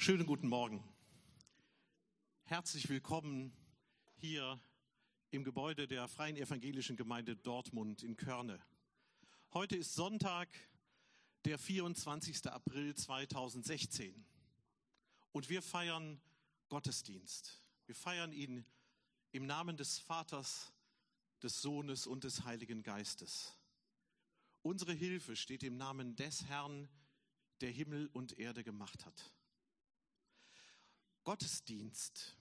Schönen guten Morgen. Herzlich willkommen hier im Gebäude der Freien Evangelischen Gemeinde Dortmund in Körne. Heute ist Sonntag, der 24. April 2016 und wir feiern Gottesdienst. Wir feiern ihn im Namen des Vaters, des Sohnes und des Heiligen Geistes. Unsere Hilfe steht im Namen des Herrn, der Himmel und Erde gemacht hat. Gottesdienst,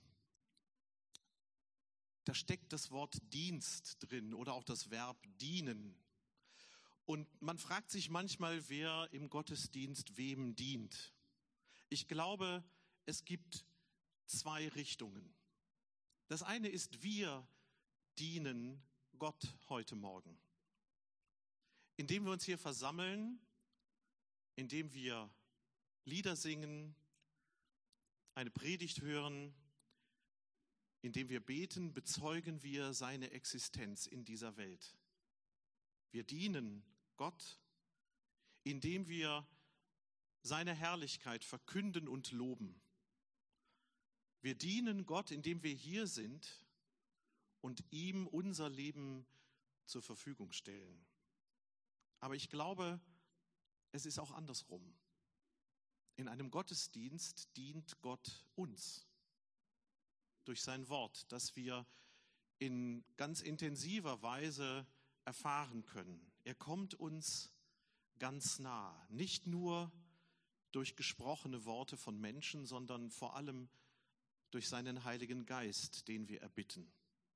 da steckt das Wort Dienst drin oder auch das Verb dienen. Und man fragt sich manchmal, wer im Gottesdienst wem dient. Ich glaube, es gibt zwei Richtungen. Das eine ist, wir dienen Gott heute Morgen. Indem wir uns hier versammeln, indem wir Lieder singen, eine Predigt hören, indem wir beten, bezeugen wir seine Existenz in dieser Welt. Wir dienen Gott, indem wir seine Herrlichkeit verkünden und loben. Wir dienen Gott, indem wir hier sind und ihm unser Leben zur Verfügung stellen. Aber ich glaube, es ist auch andersrum. In einem Gottesdienst dient Gott uns durch sein Wort, das wir in ganz intensiver Weise erfahren können. Er kommt uns ganz nah, nicht nur durch gesprochene Worte von Menschen, sondern vor allem durch seinen Heiligen Geist, den wir erbitten.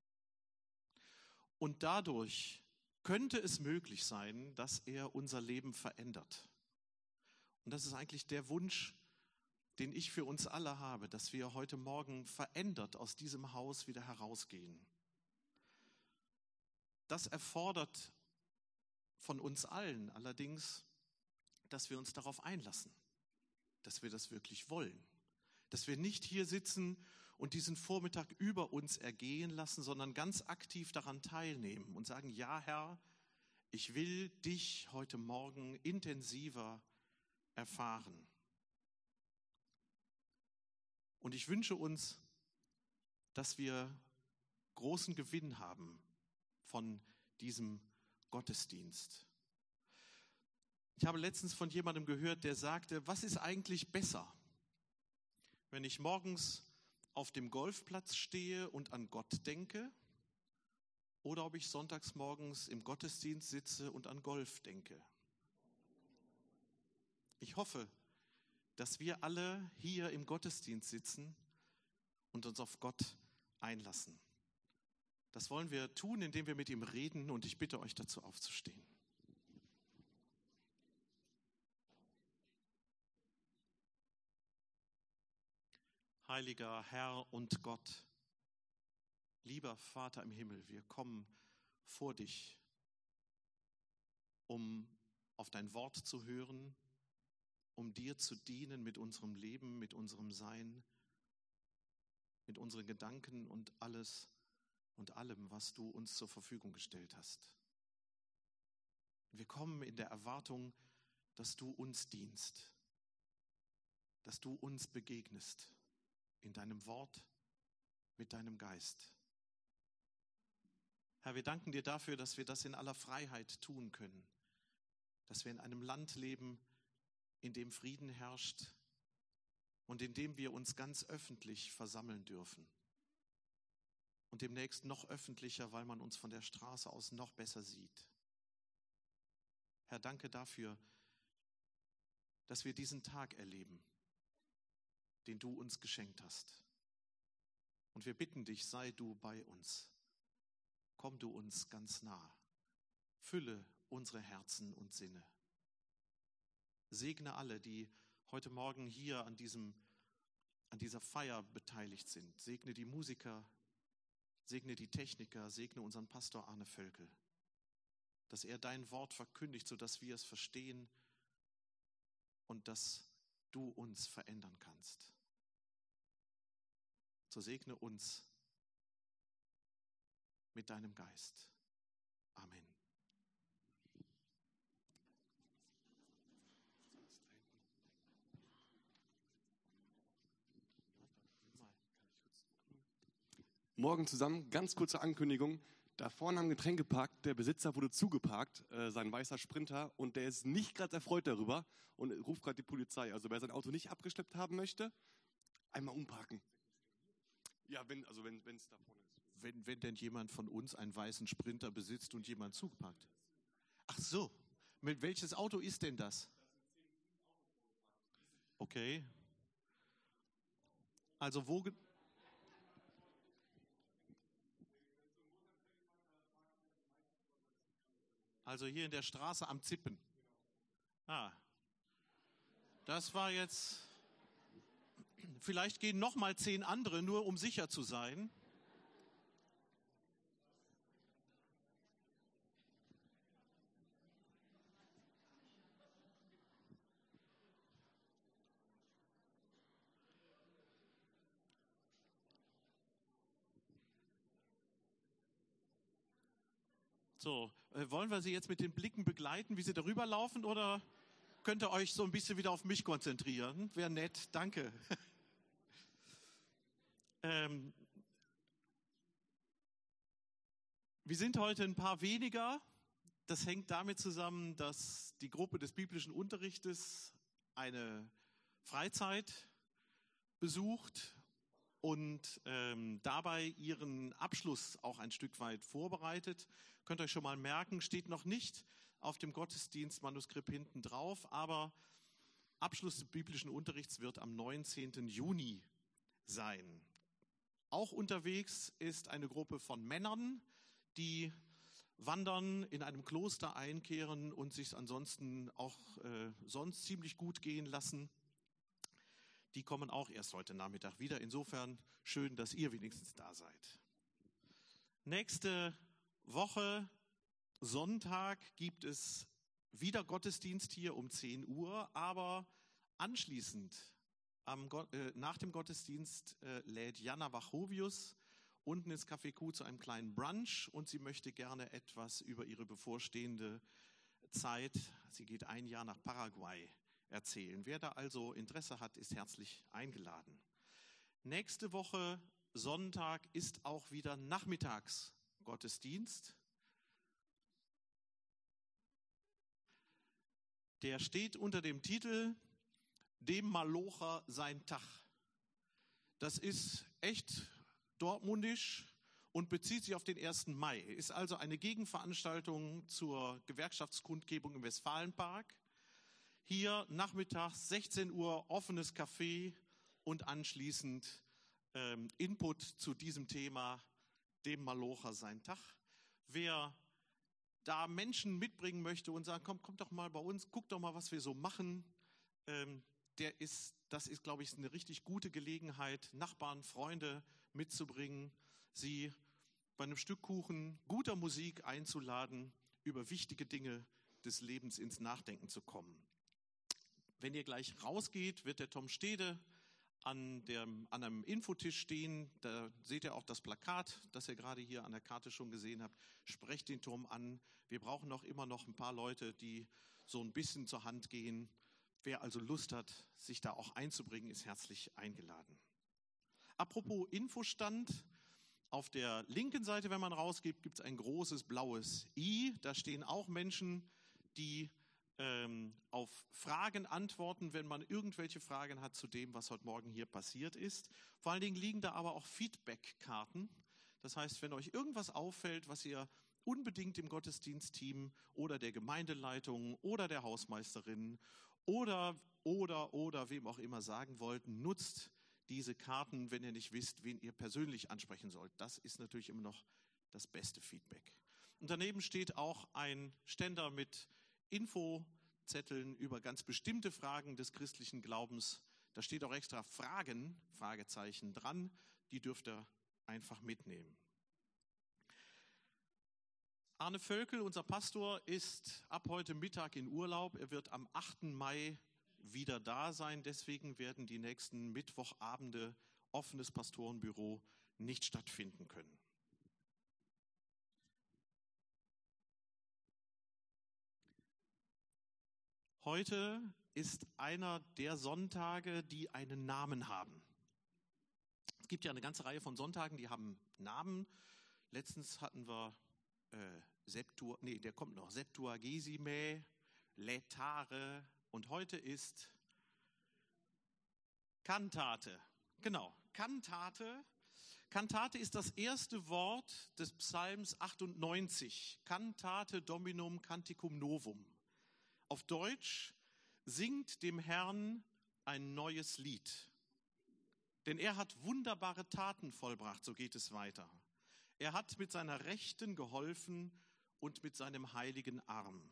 Und dadurch könnte es möglich sein, dass er unser Leben verändert. Und das ist eigentlich der Wunsch, den ich für uns alle habe, dass wir heute Morgen verändert aus diesem Haus wieder herausgehen. Das erfordert von uns allen allerdings, dass wir uns darauf einlassen, dass wir das wirklich wollen, dass wir nicht hier sitzen und diesen Vormittag über uns ergehen lassen, sondern ganz aktiv daran teilnehmen und sagen, ja Herr, ich will dich heute Morgen intensiver erfahren. Und ich wünsche uns, dass wir großen Gewinn haben von diesem Gottesdienst. Ich habe letztens von jemandem gehört, der sagte, was ist eigentlich besser, wenn ich morgens auf dem Golfplatz stehe und an Gott denke oder ob ich sonntags morgens im Gottesdienst sitze und an Golf denke? Ich hoffe, dass wir alle hier im Gottesdienst sitzen und uns auf Gott einlassen. Das wollen wir tun, indem wir mit ihm reden, und ich bitte euch dazu aufzustehen. Heiliger Herr und Gott, lieber Vater im Himmel, wir kommen vor dich, um auf dein Wort zu hören, um dir zu dienen mit unserem Leben, mit unserem Sein, mit unseren Gedanken und alles und allem, was du uns zur Verfügung gestellt hast. Wir kommen in der Erwartung, dass du uns dienst, dass du uns begegnest in deinem Wort, mit deinem Geist. Herr, wir danken dir dafür, dass wir das in aller Freiheit tun können, dass wir in einem Land leben, in dem Frieden herrscht und in dem wir uns ganz öffentlich versammeln dürfen. Und demnächst noch öffentlicher, weil man uns von der Straße aus noch besser sieht. Herr, danke dafür, dass wir diesen Tag erleben, den du uns geschenkt hast. Und wir bitten dich, sei du bei uns. Komm du uns ganz nah. Fülle unsere Herzen und Sinne. Segne alle, die heute Morgen hier an dieser Feier beteiligt sind. Segne die Musiker, segne die Techniker, segne unseren Pastor Arne Völkel, dass er dein Wort verkündigt, sodass wir es verstehen und dass du uns verändern kannst. So segne uns mit deinem Geist. Amen. Morgen zusammen, ganz kurze Ankündigung. Da vorne am Getränkepark, der Besitzer wurde zugeparkt, sein weißer Sprinter, und der ist nicht gerade erfreut darüber und ruft gerade die Polizei. Also wer sein Auto nicht abgeschleppt haben möchte, einmal umparken. Ja, wenn es da vorne ist. Wenn denn jemand von uns einen weißen Sprinter besitzt und jemand zugeparkt. Ach so, mit welches Auto ist denn das? Okay. Also Also hier in der Straße am Zippen. Ah, das war jetzt. Vielleicht gehen noch mal 10 andere, nur um sicher zu sein. So, wollen wir Sie jetzt mit den Blicken begleiten, wie Sie darüber laufen, oder könnt ihr euch so ein bisschen wieder auf mich konzentrieren? Wäre nett, danke. Wir sind heute ein paar weniger. Das hängt damit zusammen, dass die Gruppe des biblischen Unterrichtes eine Freizeit besucht und dabei ihren Abschluss auch ein Stück weit vorbereitet. Könnt ihr euch schon mal merken, steht noch nicht auf dem Gottesdienstmanuskript hinten drauf, aber Abschluss des biblischen Unterrichts wird am 19. Juni sein. Auch unterwegs ist eine Gruppe von Männern, die wandern, in einem Kloster einkehren und sich ansonsten auch sonst ziemlich gut gehen lassen. Die kommen auch erst heute Nachmittag wieder. Insofern schön, dass ihr wenigstens da seid. Nächste Woche, Sonntag, gibt es wieder Gottesdienst hier um 10 Uhr, aber anschließend, nach dem Gottesdienst, lädt Jana Wachovius unten ins Café Q zu einem kleinen Brunch und sie möchte gerne etwas über ihre bevorstehende Zeit, sie geht ein Jahr nach Paraguay, erzählen. Wer da also Interesse hat, ist herzlich eingeladen. Nächste Woche Sonntag ist auch wieder Nachmittagsgottesdienst. Der steht unter dem Titel Dem Malocher sein Tag. Das ist echt dortmundisch und bezieht sich auf den 1. Mai. Ist also eine Gegenveranstaltung zur Gewerkschaftskundgebung im Westfalenpark. Hier nachmittags 16 Uhr offenes Café und anschließend Input zu diesem Thema, dem Malocher sein Tag. Wer da Menschen mitbringen möchte und sagen, komm doch mal bei uns, guck doch mal, was wir so machen, das ist, glaube ich, eine richtig gute Gelegenheit, Nachbarn, Freunde mitzubringen, sie bei einem Stück Kuchen, guter Musik einzuladen, über wichtige Dinge des Lebens ins Nachdenken zu kommen. Wenn ihr gleich rausgeht, wird der Tom Stede an einem Infotisch stehen. Da seht ihr auch das Plakat, das ihr gerade hier an der Karte schon gesehen habt. Sprecht den Tom an. Wir brauchen immer noch ein paar Leute, die so ein bisschen zur Hand gehen. Wer also Lust hat, sich da auch einzubringen, ist herzlich eingeladen. Apropos Infostand, auf der linken Seite, wenn man rausgeht, gibt es ein großes blaues I. Da stehen auch Menschen, die auf Fragen antworten, wenn man irgendwelche Fragen hat zu dem, was heute Morgen hier passiert ist. Vor allen Dingen liegen da aber auch Feedback-Karten. Das heißt, wenn euch irgendwas auffällt, was ihr unbedingt dem Gottesdienstteam oder der Gemeindeleitung oder der Hausmeisterin oder wem auch immer sagen wollt, nutzt diese Karten, wenn ihr nicht wisst, wen ihr persönlich ansprechen sollt. Das ist natürlich immer noch das beste Feedback. Und daneben steht auch ein Ständer mit Infozetteln über ganz bestimmte Fragen des christlichen Glaubens. Da steht auch extra Fragen, Fragezeichen dran, die dürft ihr einfach mitnehmen. Arne Völkel, unser Pastor, ist ab heute Mittag in Urlaub. Er wird am 8. Mai wieder da sein. Deswegen werden die nächsten Mittwochabende offenes Pastorenbüro nicht stattfinden können. Heute ist einer der Sonntage, die einen Namen haben. Es gibt ja eine ganze Reihe von Sonntagen, die haben Namen. Letztens hatten wir Septuagesime, Lätare und heute ist Kantate. Genau, Kantate. Kantate ist das erste Wort des Psalms 98. Cantate Dominum Canticum Novum. Auf Deutsch: singt dem Herrn ein neues Lied. Denn er hat wunderbare Taten vollbracht, so geht es weiter. Er hat mit seiner Rechten geholfen und mit seinem heiligen Arm.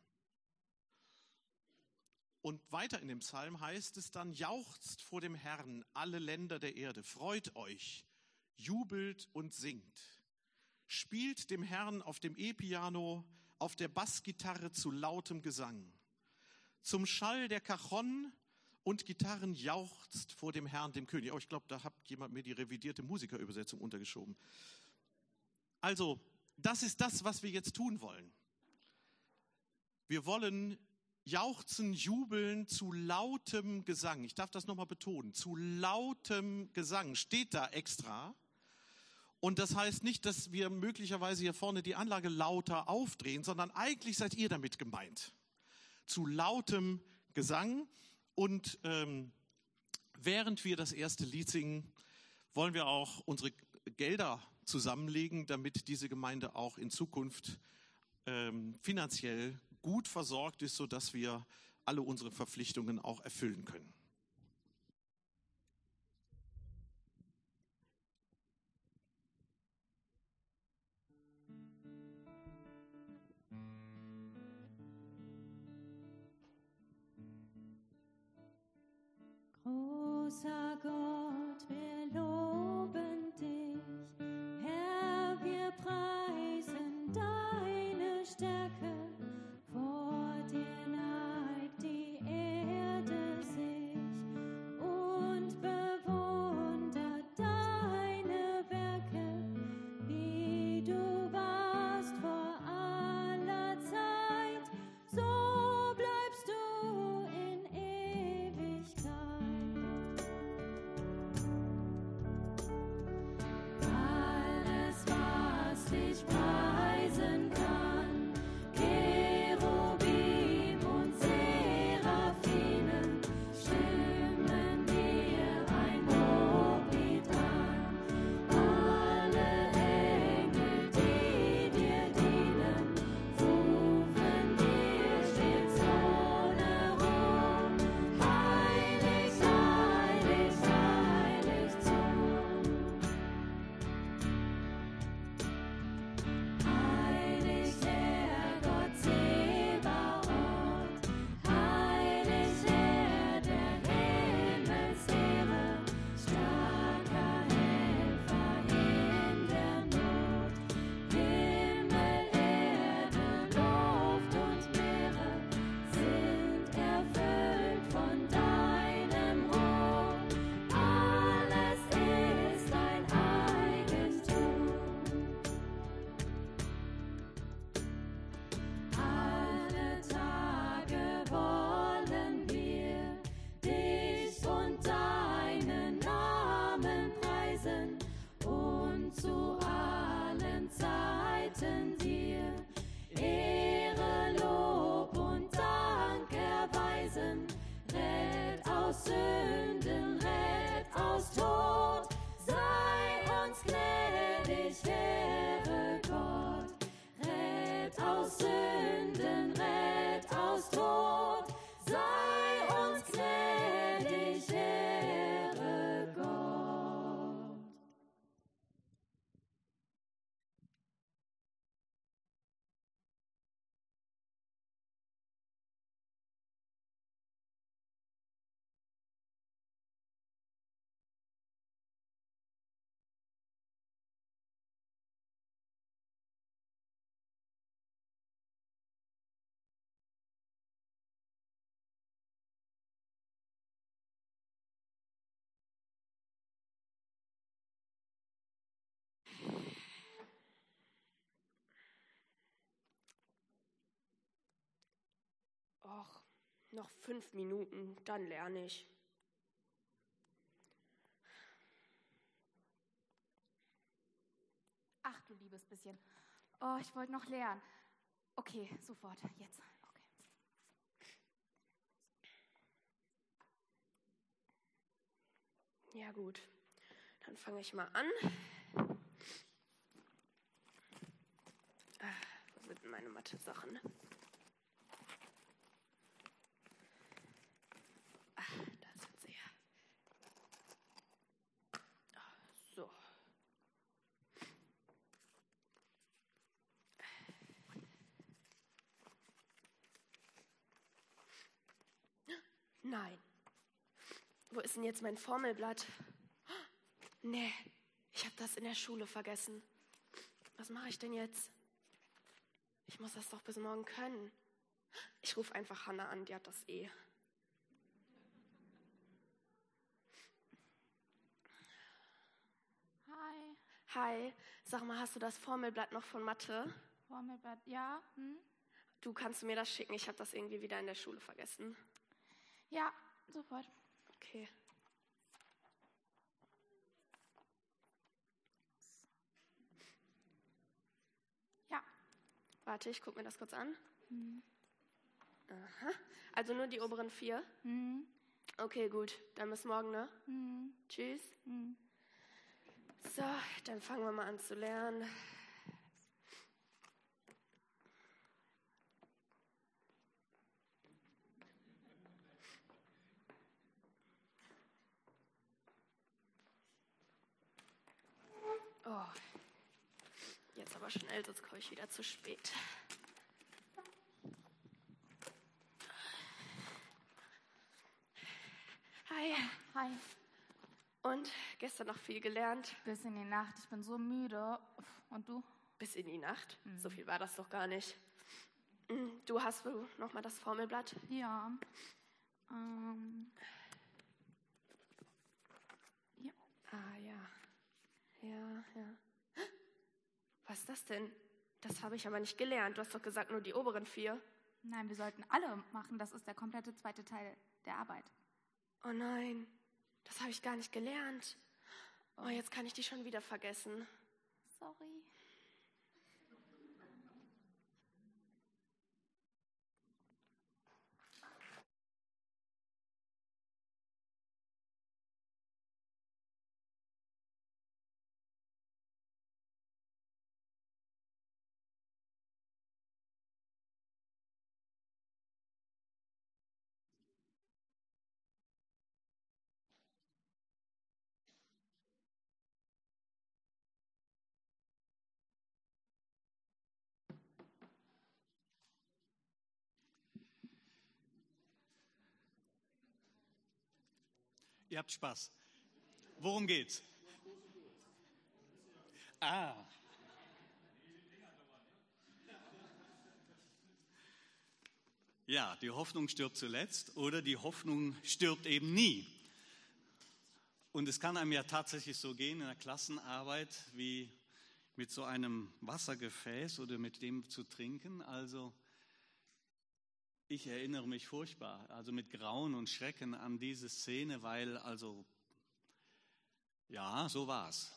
Und weiter in dem Psalm heißt es dann: jauchzt vor dem Herrn, alle Länder der Erde, freut euch, jubelt und singt. Spielt dem Herrn auf dem E-Piano, auf der Bassgitarre zu lautem Gesang. Zum Schall der Cajon und Gitarren jauchzt vor dem Herrn, dem König. Oh, ich glaube, da hat jemand mir die revidierte Musikerübersetzung untergeschoben. Also, das ist das, was wir jetzt tun wollen. Wir wollen jauchzen, jubeln zu lautem Gesang. Ich darf das nochmal betonen. Zu lautem Gesang steht da extra. Und das heißt nicht, dass wir möglicherweise hier vorne die Anlage lauter aufdrehen, sondern eigentlich seid ihr damit gemeint. Zu lautem Gesang. Und während wir das erste Lied singen, wollen wir auch unsere Gelder zusammenlegen, damit diese Gemeinde auch in Zukunft finanziell gut versorgt ist, sodass wir alle unsere Verpflichtungen auch erfüllen können. Großer Gott, wir loben dich, Herr, wir preisen deine Stärke. Vor dir neigt die Erde sich und bewundert deine Werke, wie du warst vor aller Zeit, so bleibst du in Ewigkeit. Alles, was dich preisen kann, Cherubim und Seraphinen, stimmen dir ein Loblied an. Alle Engel, die dir dienen, rufen dir stets ohne Ruhe. Heilig, heilig, heilig zu. Heilig Herr Gott Zebaoth, heilig Herr der Himmelsheere, starker Helfer in der Not. Himmel, Erde, Luft und Meere sind erfüllt von deinem Ruhm. Alles ist dein Eigentum. Alle Tage wollen wir dich und deinen Namen preisen und zu allen Zeiten dir Ehre, Lob und Dank erweisen. Rett aus Sünden, rett aus Tod, sei uns gnädig, Heere Gott. Rett aus Sünden, rett aus Tod, sei uns gnädig, Heere Gott. Och, noch 5 Minuten, dann lerne ich. bisschen. Oh, ich wollte noch lernen. Okay, sofort, jetzt. Okay. Ja gut, dann fange ich mal an. Wo sind denn meine Mathe-Sachen? Da sind sie ja. So. Nein. Wo ist denn jetzt mein Formelblatt? Nee, ich habe das in der Schule vergessen. Was mache ich denn jetzt? Ich muss das doch bis morgen können. Ich rufe einfach Hanna an, die hat das eh. Hi. Hi, sag mal, hast du das Formelblatt noch von Mathe? Formelblatt, ja? Du, kannst du mir das schicken? Ich habe das irgendwie wieder in der Schule vergessen. Ja, sofort. Okay. Ja. Warte, ich gucke mir das kurz an. Aha. Also nur die oberen 4? Okay, gut. Dann bis morgen, ne? Tschüss. So, dann fangen wir mal an zu lernen. Oh, jetzt aber schnell, sonst komme ich wieder zu spät. Hi. Hi. Und gestern noch viel gelernt? Bis in die Nacht. Ich bin so müde. Und du? Bis in die Nacht? So viel war das doch gar nicht. Du hast noch mal das Formelblatt? Ja. Ja. Ah, ja. Ja. Was ist das denn? Das habe ich aber nicht gelernt. Du hast doch gesagt, nur die oberen 4. Nein, wir sollten alle machen. Das ist der komplette zweite Teil der Arbeit. Oh nein, das habe ich gar nicht gelernt. Oh, jetzt kann ich die schon wieder vergessen. Sorry. Ihr habt Spaß. Worum geht's? Ja, die Hoffnung stirbt zuletzt oder die Hoffnung stirbt eben nie. Und es kann einem ja tatsächlich so gehen in der Klassenarbeit wie mit so einem Wassergefäß oder mit dem zu trinken. Also ich erinnere mich furchtbar, also mit Grauen und Schrecken an diese Szene, weil ja, so war's.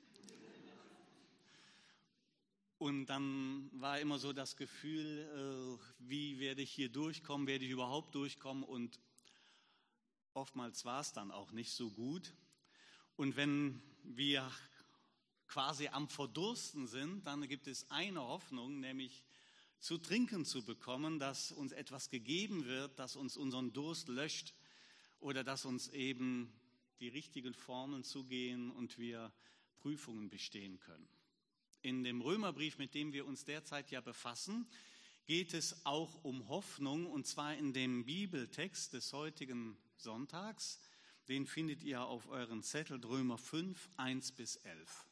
Und dann war immer so das Gefühl, wie werde ich hier durchkommen, werde ich überhaupt durchkommen? Und oftmals war es dann auch nicht so gut. Und wenn wir quasi am Verdursten sind, dann gibt es eine Hoffnung, nämlich zu trinken zu bekommen, dass uns etwas gegeben wird, das uns unseren Durst löscht oder dass uns eben die richtigen Formeln zugehen und wir Prüfungen bestehen können. In dem Römerbrief, mit dem wir uns derzeit ja befassen, geht es auch um Hoffnung, und zwar in dem Bibeltext des heutigen Sonntags. Den findet ihr auf euren Zettel, Römer 5, 1-11.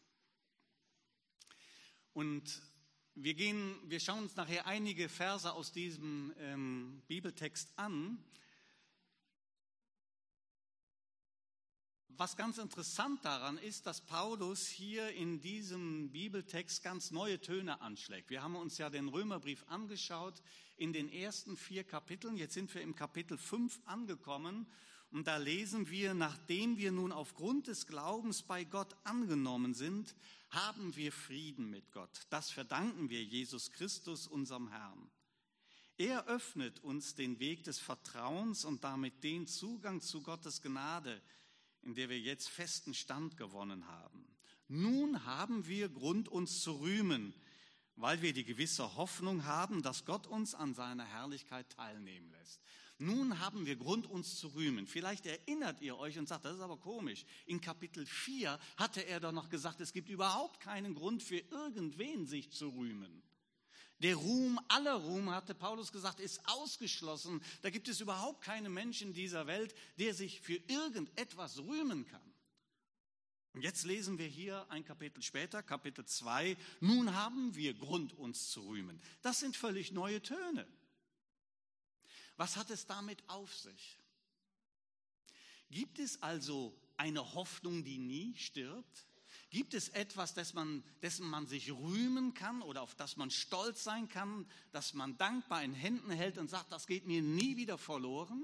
Und wir schauen uns nachher einige Verse aus diesem Bibeltext an. Was ganz interessant daran ist, dass Paulus hier in diesem Bibeltext ganz neue Töne anschlägt. Wir haben uns ja den Römerbrief angeschaut in den ersten 4 Kapiteln. Jetzt sind wir im Kapitel 5 angekommen und da lesen wir: Nachdem wir nun aufgrund des Glaubens bei Gott angenommen sind, haben wir Frieden mit Gott. Das verdanken wir Jesus Christus, unserem Herrn. Er öffnet uns den Weg des Vertrauens und damit den Zugang zu Gottes Gnade, in der wir jetzt festen Stand gewonnen haben. Nun haben wir Grund, uns zu rühmen, weil wir die gewisse Hoffnung haben, dass Gott uns an seiner Herrlichkeit teilnehmen lässt. Nun haben wir Grund, uns zu rühmen. Vielleicht erinnert ihr euch und sagt, das ist aber komisch. In Kapitel 4 hatte er doch noch gesagt, es gibt überhaupt keinen Grund für irgendwen, sich zu rühmen. Der Ruhm, aller Ruhm, hatte Paulus gesagt, ist ausgeschlossen. Da gibt es überhaupt keinen Menschen dieser Welt, der sich für irgendetwas rühmen kann. Und jetzt lesen wir hier ein Kapitel später, Kapitel 2, nun haben wir Grund, uns zu rühmen. Das sind völlig neue Töne. Was hat es damit auf sich? Gibt es also eine Hoffnung, die nie stirbt? Gibt es etwas, dessen man sich rühmen kann oder auf das man stolz sein kann, das man dankbar in Händen hält und sagt, das geht mir nie wieder verloren?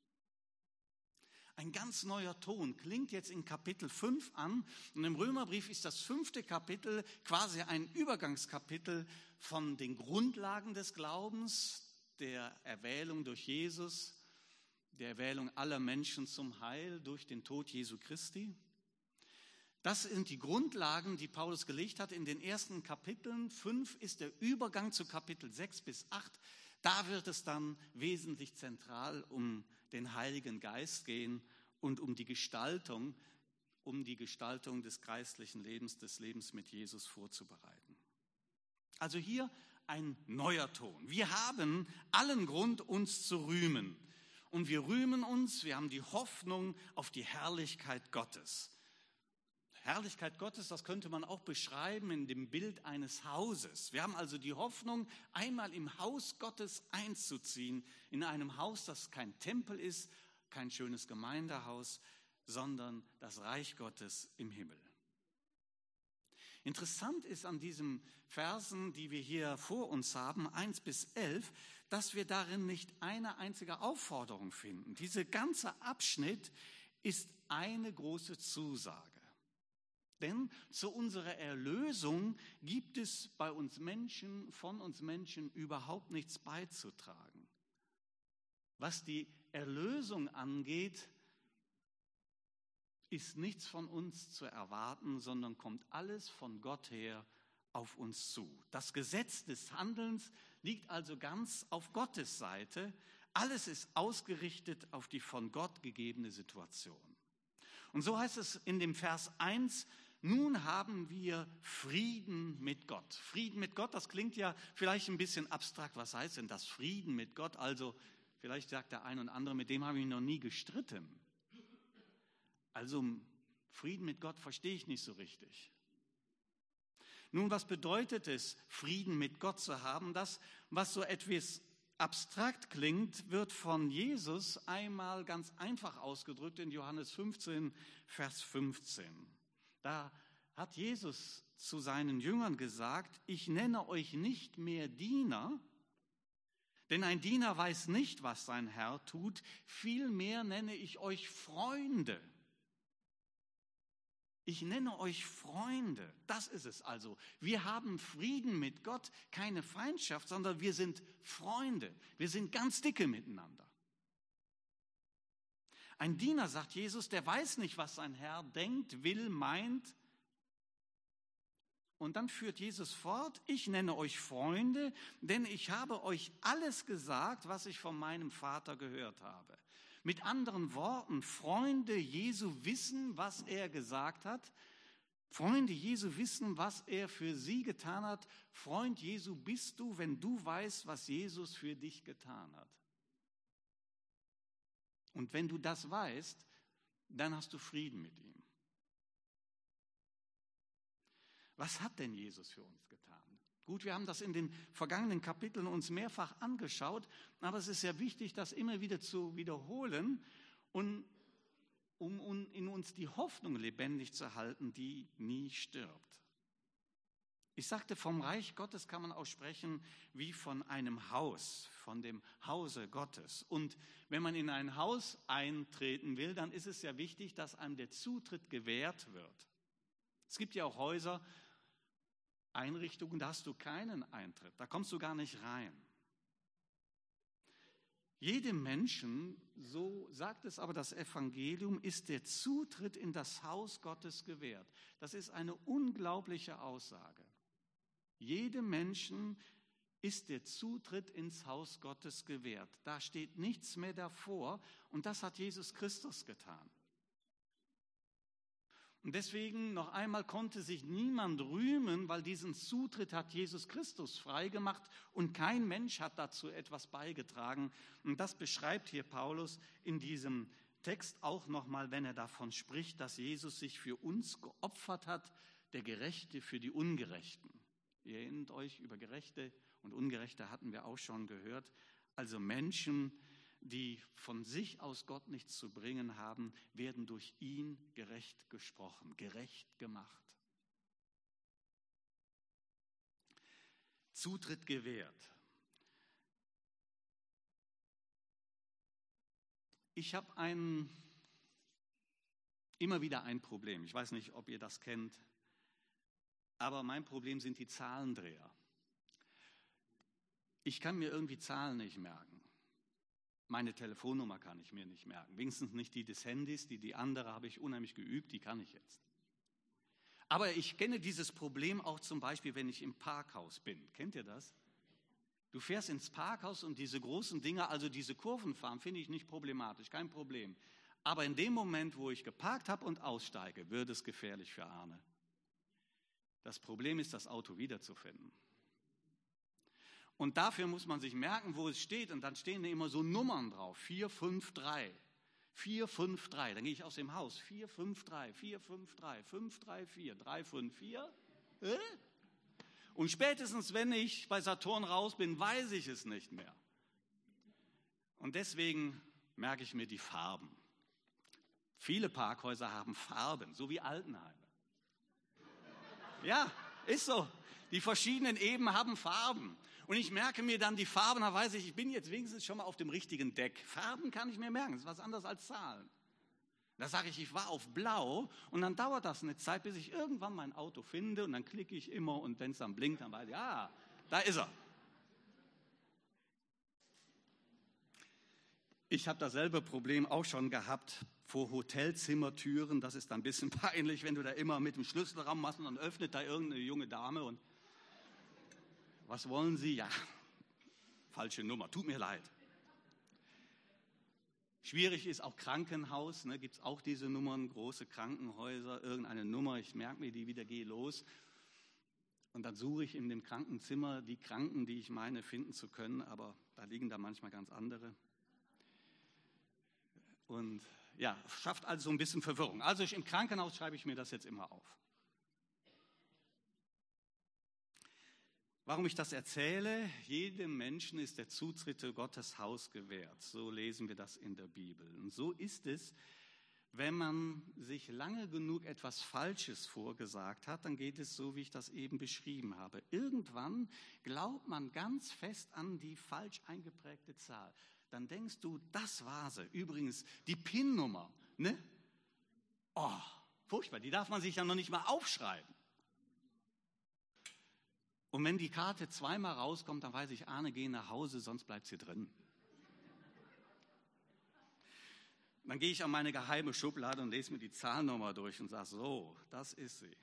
Ein ganz neuer Ton klingt jetzt in Kapitel 5 an. Und im Römerbrief ist das 5. Kapitel quasi ein Übergangskapitel von den Grundlagen des Glaubens, der Erwählung durch Jesus, der Erwählung aller Menschen zum Heil durch den Tod Jesu Christi. Das sind die Grundlagen, die Paulus gelegt hat in den ersten Kapiteln. 5 ist der Übergang zu Kapitel 6 bis 8. Da wird es dann wesentlich zentral um den Heiligen Geist gehen und um die Gestaltung des geistlichen Lebens, des Lebens mit Jesus vorzubereiten. Also hier ein neuer Ton. Wir haben allen Grund, uns zu rühmen. Und wir rühmen uns, wir haben die Hoffnung auf die Herrlichkeit Gottes. Herrlichkeit Gottes, das könnte man auch beschreiben in dem Bild eines Hauses. Wir haben also die Hoffnung, einmal im Haus Gottes einzuziehen, in einem Haus, das kein Tempel ist, kein schönes Gemeindehaus, sondern das Reich Gottes im Himmel. Interessant ist an diesen Versen, die wir hier vor uns haben, 1 bis 11, dass wir darin nicht eine einzige Aufforderung finden. Dieser ganze Abschnitt ist eine große Zusage. Denn zu unserer Erlösung gibt es bei uns Menschen, von uns Menschen überhaupt nichts beizutragen. Was die Erlösung angeht, ist nichts von uns zu erwarten, sondern kommt alles von Gott her auf uns zu. Das Gesetz des Handelns liegt also ganz auf Gottes Seite. Alles ist ausgerichtet auf die von Gott gegebene Situation. Und so heißt es in dem Vers 1, nun haben wir Frieden mit Gott. Frieden mit Gott, das klingt ja vielleicht ein bisschen abstrakt. Was heißt denn das, Frieden mit Gott? Also vielleicht sagt der ein und andere, mit dem habe ich noch nie gestritten. Also Frieden mit Gott verstehe ich nicht so richtig. Nun, was bedeutet es, Frieden mit Gott zu haben? Das, was so etwas abstrakt klingt, wird von Jesus einmal ganz einfach ausgedrückt in Johannes 15, Vers 15. Da hat Jesus zu seinen Jüngern gesagt, ich nenne euch nicht mehr Diener, denn ein Diener weiß nicht, was sein Herr tut, vielmehr nenne ich euch Freunde. Ich nenne euch Freunde, das ist es also. Wir haben Frieden mit Gott, keine Feindschaft, sondern wir sind Freunde. Wir sind ganz dicke miteinander. Ein Diener, sagt Jesus, der weiß nicht, was sein Herr denkt, will, meint. Und dann führt Jesus fort, ich nenne euch Freunde, denn ich habe euch alles gesagt, was ich von meinem Vater gehört habe. Mit anderen Worten, Freunde Jesu wissen, was er gesagt hat. Freunde Jesu wissen, was er für sie getan hat. Freund Jesu bist du, wenn du weißt, was Jesus für dich getan hat. Und wenn du das weißt, dann hast du Frieden mit ihm. Was hat denn Jesus für uns getan? Gut, wir haben das in den vergangenen Kapiteln uns mehrfach angeschaut, aber es ist sehr wichtig, das immer wieder zu wiederholen, um in uns die Hoffnung lebendig zu halten, die nie stirbt. Ich sagte, vom Reich Gottes kann man auch sprechen wie von einem Haus, von dem Hause Gottes. Und wenn man in ein Haus eintreten will, dann ist es ja wichtig, dass einem der Zutritt gewährt wird. Es gibt ja auch Häuser, Einrichtungen, da hast du keinen Eintritt, da kommst du gar nicht rein. Jedem Menschen, so sagt es aber das Evangelium, ist der Zutritt in das Haus Gottes gewährt. Das ist eine unglaubliche Aussage. Jedem Menschen ist der Zutritt ins Haus Gottes gewährt. Da steht nichts mehr davor und das hat Jesus Christus getan. Und deswegen noch einmal konnte sich niemand rühmen, weil diesen Zutritt hat Jesus Christus freigemacht und kein Mensch hat dazu etwas beigetragen. Und das beschreibt hier Paulus in diesem Text auch nochmal, wenn er davon spricht, dass Jesus sich für uns geopfert hat, der Gerechte für die Ungerechten. Ihr erinnert euch, über Gerechte und Ungerechte hatten wir auch schon gehört. Also Menschen, die von sich aus Gott nichts zu bringen haben, werden durch ihn gerecht gesprochen, gerecht gemacht. Zutritt gewährt. Ich habe immer wieder ein Problem. Ich weiß nicht, ob ihr das kennt, aber mein Problem sind die Zahlendreher. Ich kann mir irgendwie Zahlen nicht merken. Meine Telefonnummer kann ich mir nicht merken. Wenigstens nicht die des Handys, die andere habe ich unheimlich geübt, die kann ich jetzt. Aber ich kenne dieses Problem auch zum Beispiel, wenn ich im Parkhaus bin. Kennt ihr das? Du fährst ins Parkhaus und diese großen Dinger, also diese Kurvenfahren, finde ich nicht problematisch, kein Problem. Aber in dem Moment, wo ich geparkt habe und aussteige, wird es gefährlich für Arne. Das Problem ist, das Auto wiederzufinden. Und dafür muss man sich merken, wo es steht. Und dann stehen da immer so Nummern drauf. 453. 453. Dann gehe ich aus dem Haus. 453, 453, 534, 354. Und spätestens, wenn ich bei Saturn raus bin, weiß ich es nicht mehr. Und deswegen merke ich mir die Farben. Viele Parkhäuser haben Farben, so wie Altenheime. Ja, ist so. Die verschiedenen Ebenen haben Farben. Und ich merke mir dann die Farben, da weiß ich bin jetzt wenigstens schon mal auf dem richtigen Deck. Farben kann ich mir merken, das ist was anderes als Zahlen. Da sage ich war auf Blau und dann dauert das eine Zeit, bis ich irgendwann mein Auto finde und dann klicke ich immer und wenn es dann blinkt, dann weiß ich, da ist er. Ich habe dasselbe Problem auch schon gehabt vor Hotelzimmertüren. Das ist dann ein bisschen peinlich, wenn du da immer mit dem Schlüssel ran machst und dann öffnet da irgendeine junge Dame und was wollen Sie? Ja, falsche Nummer, tut mir leid. Schwierig ist auch Krankenhaus, gibt es auch diese Nummern, große Krankenhäuser, irgendeine Nummer, ich merke mir die wieder, gehe los. Und dann suche ich in dem Krankenzimmer die Kranken, die ich meine, finden zu können, aber da liegen da manchmal ganz andere. Und ja, schafft also so ein bisschen Verwirrung. Also im Krankenhaus schreibe ich mir das jetzt immer auf. Warum ich das erzähle? Jedem Menschen ist der Zutritt zu Gottes Haus gewährt. So lesen wir das in der Bibel. Und so ist es, wenn man sich lange genug etwas Falsches vorgesagt hat, dann geht es so, wie ich das eben beschrieben habe. Irgendwann glaubt man ganz fest an die falsch eingeprägte Zahl. Dann denkst du, das war sie. Übrigens, die PIN-Nummer, furchtbar, die darf man sich ja noch nicht mal aufschreiben. Und wenn die Karte zweimal rauskommt, dann weiß ich, Arne, geh nach Hause, sonst bleibt sie drin. Dann gehe ich an meine geheime Schublade und lese mir die Zahlnummer durch und sage, so, das ist sie.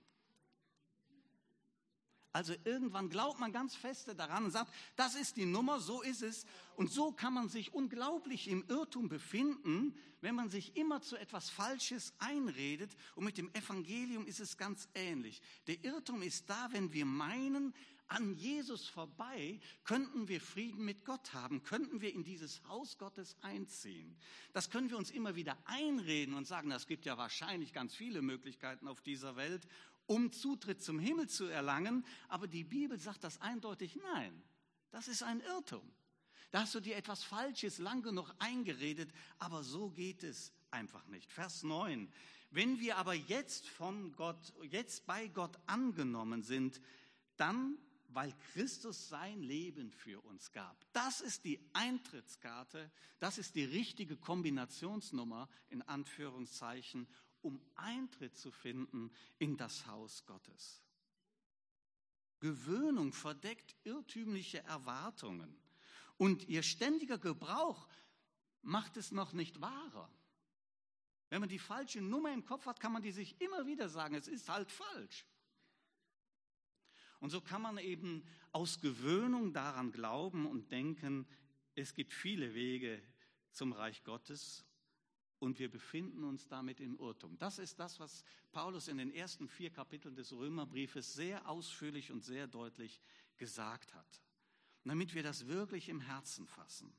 Also irgendwann glaubt man ganz feste daran und sagt, das ist die Nummer, so ist es. Und so kann man sich unglaublich im Irrtum befinden, wenn man sich immer zu etwas Falsches einredet. Und mit dem Evangelium ist es ganz ähnlich. Der Irrtum ist da, wenn wir meinen, an Jesus vorbei könnten wir Frieden mit Gott haben, könnten wir in dieses Haus Gottes einziehen. Das können wir uns immer wieder einreden und sagen, es gibt ja wahrscheinlich ganz viele Möglichkeiten auf dieser Welt, um Zutritt zum Himmel zu erlangen. Aber die Bibel sagt das eindeutig, nein, das ist ein Irrtum. Da hast du dir etwas Falsches lang genug eingeredet, aber so geht es einfach nicht. Vers 9. Wenn wir aber jetzt bei Gott angenommen sind, dann, weil Christus sein Leben für uns gab. Das ist die Eintrittskarte, das ist die richtige Kombinationsnummer, in Anführungszeichen, um Eintritt zu finden in das Haus Gottes. Gewöhnung verdeckt irrtümliche Erwartungen. Und ihr ständiger Gebrauch macht es noch nicht wahrer. Wenn man die falsche Nummer im Kopf hat, kann man die sich immer wieder sagen, es ist halt falsch. Und so kann man eben aus Gewöhnung daran glauben und denken, es gibt viele Wege zum Reich Gottes und wir befinden uns damit im Irrtum. Das ist das, was Paulus in den ersten 4 Kapiteln des Römerbriefes sehr ausführlich und sehr deutlich gesagt hat, damit wir das wirklich im Herzen fassen.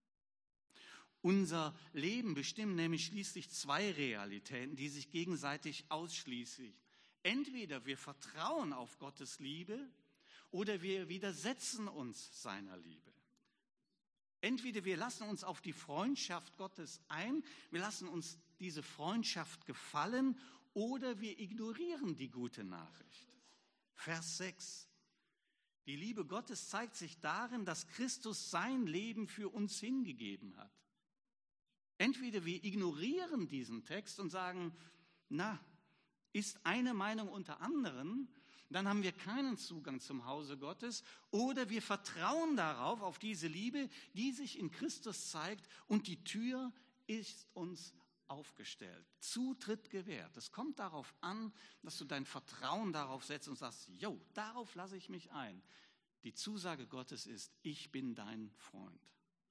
Unser Leben bestimmen nämlich schließlich 2 Realitäten, die sich gegenseitig ausschließen. Entweder wir vertrauen auf Gottes Liebe oder wir widersetzen uns seiner Liebe. Entweder wir lassen uns auf die Freundschaft Gottes ein, wir lassen uns diese Freundschaft gefallen oder wir ignorieren die gute Nachricht. Vers 6. Die Liebe Gottes zeigt sich darin, dass Christus sein Leben für uns hingegeben hat. Entweder wir ignorieren diesen Text und sagen, ist eine Meinung unter anderen, dann haben wir keinen Zugang zum Hause Gottes, oder wir vertrauen darauf, auf diese Liebe, die sich in Christus zeigt und die Tür ist uns aufgestellt. Zutritt gewährt. Es kommt darauf an, dass du dein Vertrauen darauf setzt und sagst, darauf lasse ich mich ein. Die Zusage Gottes ist, ich bin dein Freund.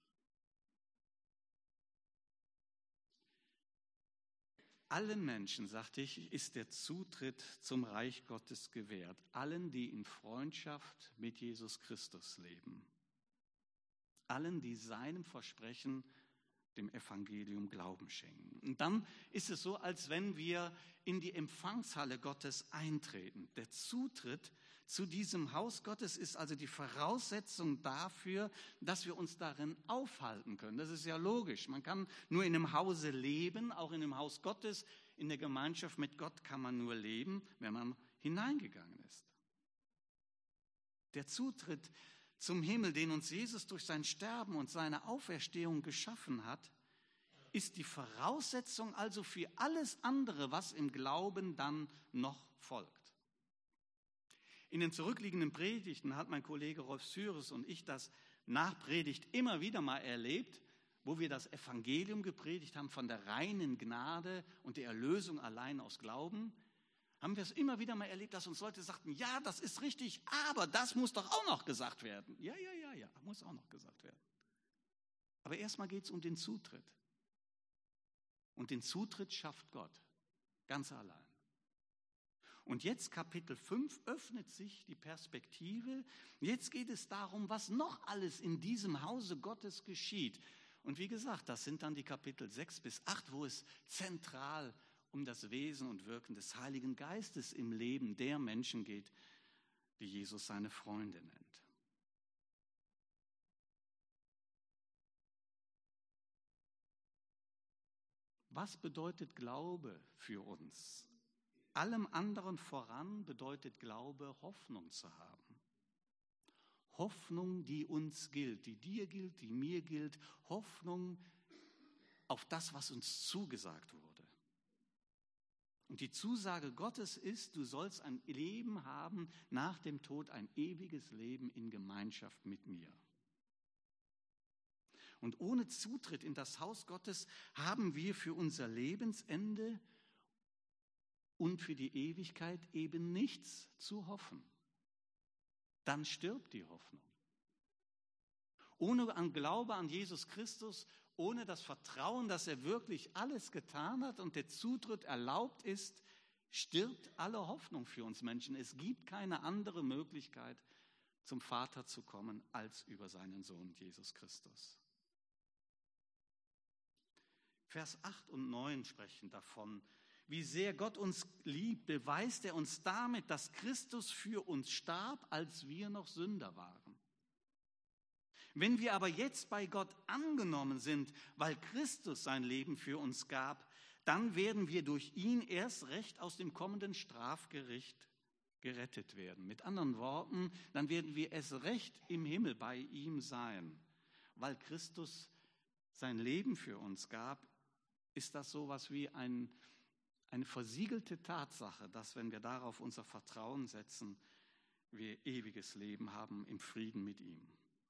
Allen Menschen, sagte ich, ist der Zutritt zum Reich Gottes gewährt. Allen, die in Freundschaft mit Jesus Christus leben. Allen, die seinem Versprechen, dem Evangelium, Glauben schenken. Und dann ist es so, als wenn wir in die Empfangshalle Gottes eintreten. Der Zutritt zu diesem Haus Gottes ist also die Voraussetzung dafür, dass wir uns darin aufhalten können. Das ist ja logisch. Man kann nur in einem Hause leben, auch in einem Haus Gottes. In der Gemeinschaft mit Gott kann man nur leben, wenn man hineingegangen ist. Der Zutritt zum Himmel, den uns Jesus durch sein Sterben und seine Auferstehung geschaffen hat, ist die Voraussetzung also für alles andere, was im Glauben dann noch folgt. In den zurückliegenden Predigten hat mein Kollege Rolf Syrus und ich das nach Predigt immer wieder mal erlebt, wo wir das Evangelium gepredigt haben von der reinen Gnade und der Erlösung allein aus Glauben, haben wir es immer wieder mal erlebt, dass uns Leute sagten, ja, das ist richtig, aber das muss doch auch noch gesagt werden. Ja, muss auch noch gesagt werden. Aber erstmal geht es um den Zutritt. Und den Zutritt schafft Gott, ganz allein. Und jetzt Kapitel 5 öffnet sich die Perspektive. Jetzt geht es darum, was noch alles in diesem Hause Gottes geschieht. Und wie gesagt, das sind dann die Kapitel 6 bis 8, wo es zentral um das Wesen und Wirken des Heiligen Geistes im Leben der Menschen geht, die Jesus seine Freunde nennt. Was bedeutet Glaube für uns? Allem anderen voran bedeutet Glaube, Hoffnung zu haben. Hoffnung, die uns gilt, die dir gilt, die mir gilt. Hoffnung auf das, was uns zugesagt wurde. Und die Zusage Gottes ist, du sollst ein Leben haben nach dem Tod, ein ewiges Leben in Gemeinschaft mit mir. Und ohne Zutritt in das Haus Gottes haben wir für unser Lebensende und für die Ewigkeit eben nichts zu hoffen. Dann stirbt die Hoffnung. Ohne Glaube an Jesus Christus, ohne das Vertrauen, dass er wirklich alles getan hat und der Zutritt erlaubt ist, stirbt alle Hoffnung für uns Menschen. Es gibt keine andere Möglichkeit, zum Vater zu kommen, als über seinen Sohn Jesus Christus. Vers 8 und 9 sprechen davon, wie sehr Gott uns liebt, beweist er uns damit, dass Christus für uns starb, als wir noch Sünder waren. Wenn wir aber jetzt bei Gott angenommen sind, weil Christus sein Leben für uns gab, dann werden wir durch ihn erst recht aus dem kommenden Strafgericht gerettet werden. Mit anderen Worten, dann werden wir erst recht im Himmel bei ihm sein. Weil Christus sein Leben für uns gab, ist das sowas wie eine versiegelte Tatsache, dass, wenn wir darauf unser Vertrauen setzen, wir ewiges Leben haben im Frieden mit ihm.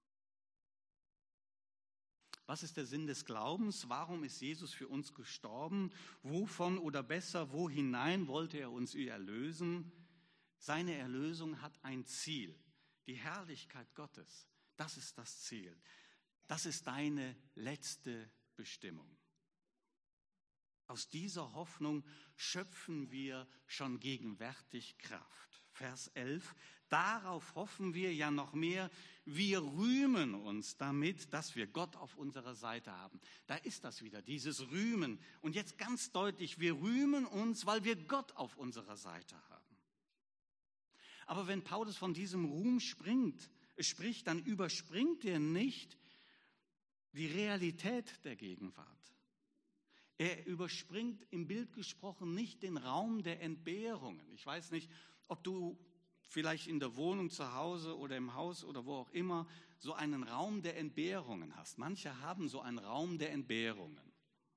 Was ist der Sinn des Glaubens? Warum ist Jesus für uns gestorben? Wovon oder besser, wo hinein wollte er uns erlösen? Seine Erlösung hat ein Ziel, die Herrlichkeit Gottes. Das ist das Ziel. Das ist deine letzte Bestimmung. Aus dieser Hoffnung schöpfen wir schon gegenwärtig Kraft. Vers 11, darauf hoffen wir ja noch mehr, wir rühmen uns damit, dass wir Gott auf unserer Seite haben. Da ist das wieder, dieses Rühmen. Und jetzt ganz deutlich, wir rühmen uns, weil wir Gott auf unserer Seite haben. Aber wenn Paulus von diesem Ruhm spricht, dann überspringt er nicht die Realität der Gegenwart. Er überspringt im Bild gesprochen nicht den Raum der Entbehrungen. Ich weiß nicht, ob du vielleicht in der Wohnung zu Hause oder im Haus oder wo auch immer so einen Raum der Entbehrungen hast. Manche haben so einen Raum der Entbehrungen.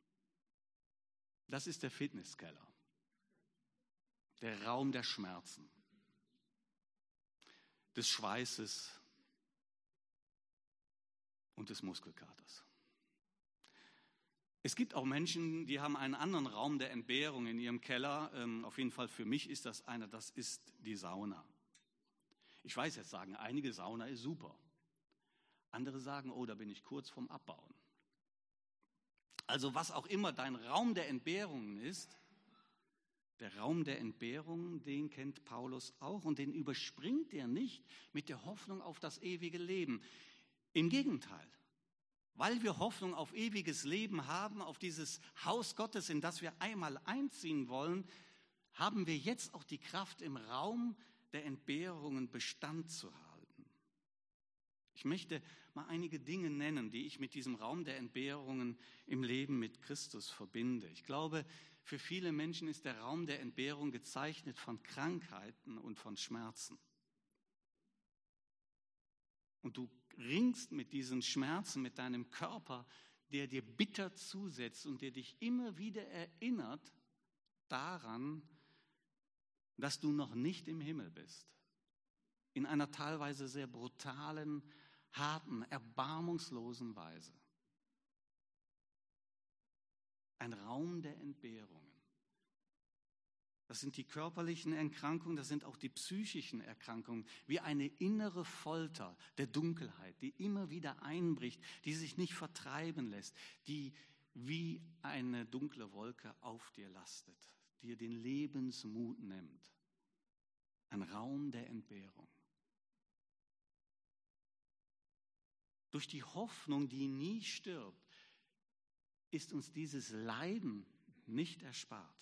Das ist der Fitnesskeller, der Raum der Schmerzen, des Schweißes und des Muskelkaters. Es gibt auch Menschen, die haben einen anderen Raum der Entbehrung in ihrem Keller. Auf jeden Fall für mich ist das einer, das ist die Sauna. Ich weiß, jetzt sagen einige, Sauna ist super. Andere sagen, oh, da bin ich kurz vorm Abbauen. Also was auch immer dein Raum der Entbehrungen ist, der Raum der Entbehrungen, den kennt Paulus auch und den überspringt er nicht mit der Hoffnung auf das ewige Leben. Im Gegenteil. Weil wir Hoffnung auf ewiges Leben haben, auf dieses Haus Gottes, in das wir einmal einziehen wollen, haben wir jetzt auch die Kraft, im Raum der Entbehrungen Bestand zu halten. Ich möchte mal einige Dinge nennen, die ich mit diesem Raum der Entbehrungen im Leben mit Christus verbinde. Ich glaube, für viele Menschen ist der Raum der Entbehrung gezeichnet von Krankheiten und von Schmerzen. Und du ringst mit diesen Schmerzen, mit deinem Körper, der dir bitter zusetzt und der dich immer wieder erinnert daran, dass du noch nicht im Himmel bist. In einer teilweise sehr brutalen, harten, erbarmungslosen Weise. Ein Raum der Entbehrungen. Das sind die körperlichen Erkrankungen, das sind auch die psychischen Erkrankungen, wie eine innere Folter der Dunkelheit, die immer wieder einbricht, die sich nicht vertreiben lässt, die wie eine dunkle Wolke auf dir lastet, dir den Lebensmut nimmt. Ein Raum der Entbehrung. Durch die Hoffnung, die nie stirbt, ist uns dieses Leiden nicht erspart.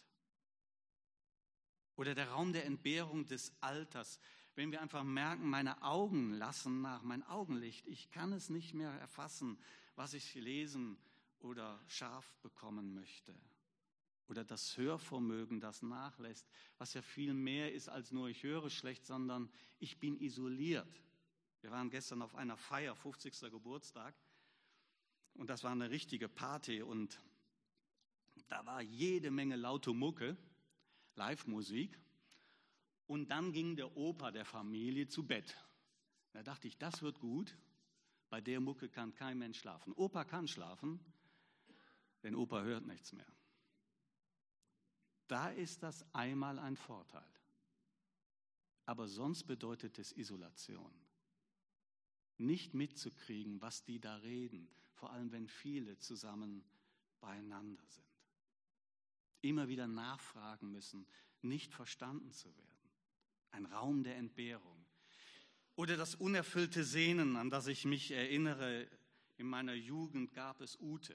Oder der Raum der Entbehrung des Alters, wenn wir einfach merken, meine Augen lassen nach, mein Augenlicht, ich kann es nicht mehr erfassen, was ich lesen oder scharf bekommen möchte. Oder das Hörvermögen, das nachlässt, was ja viel mehr ist als nur ich höre schlecht, sondern ich bin isoliert. Wir waren gestern auf einer Feier, 50. Geburtstag, und das war eine richtige Party und da war jede Menge laute Mucke, Live-Musik, und dann ging der Opa der Familie zu Bett. Da dachte ich, das wird gut, bei der Mucke kann kein Mensch schlafen. Opa kann schlafen, denn Opa hört nichts mehr. Da ist das einmal ein Vorteil. Aber sonst bedeutet es Isolation. Nicht mitzukriegen, was die da reden, vor allem wenn viele zusammen beieinander sind. Immer wieder nachfragen müssen, nicht verstanden zu werden. Ein Raum der Entbehrung. Oder das unerfüllte Sehnen, an das ich mich erinnere, in meiner Jugend gab es Ute.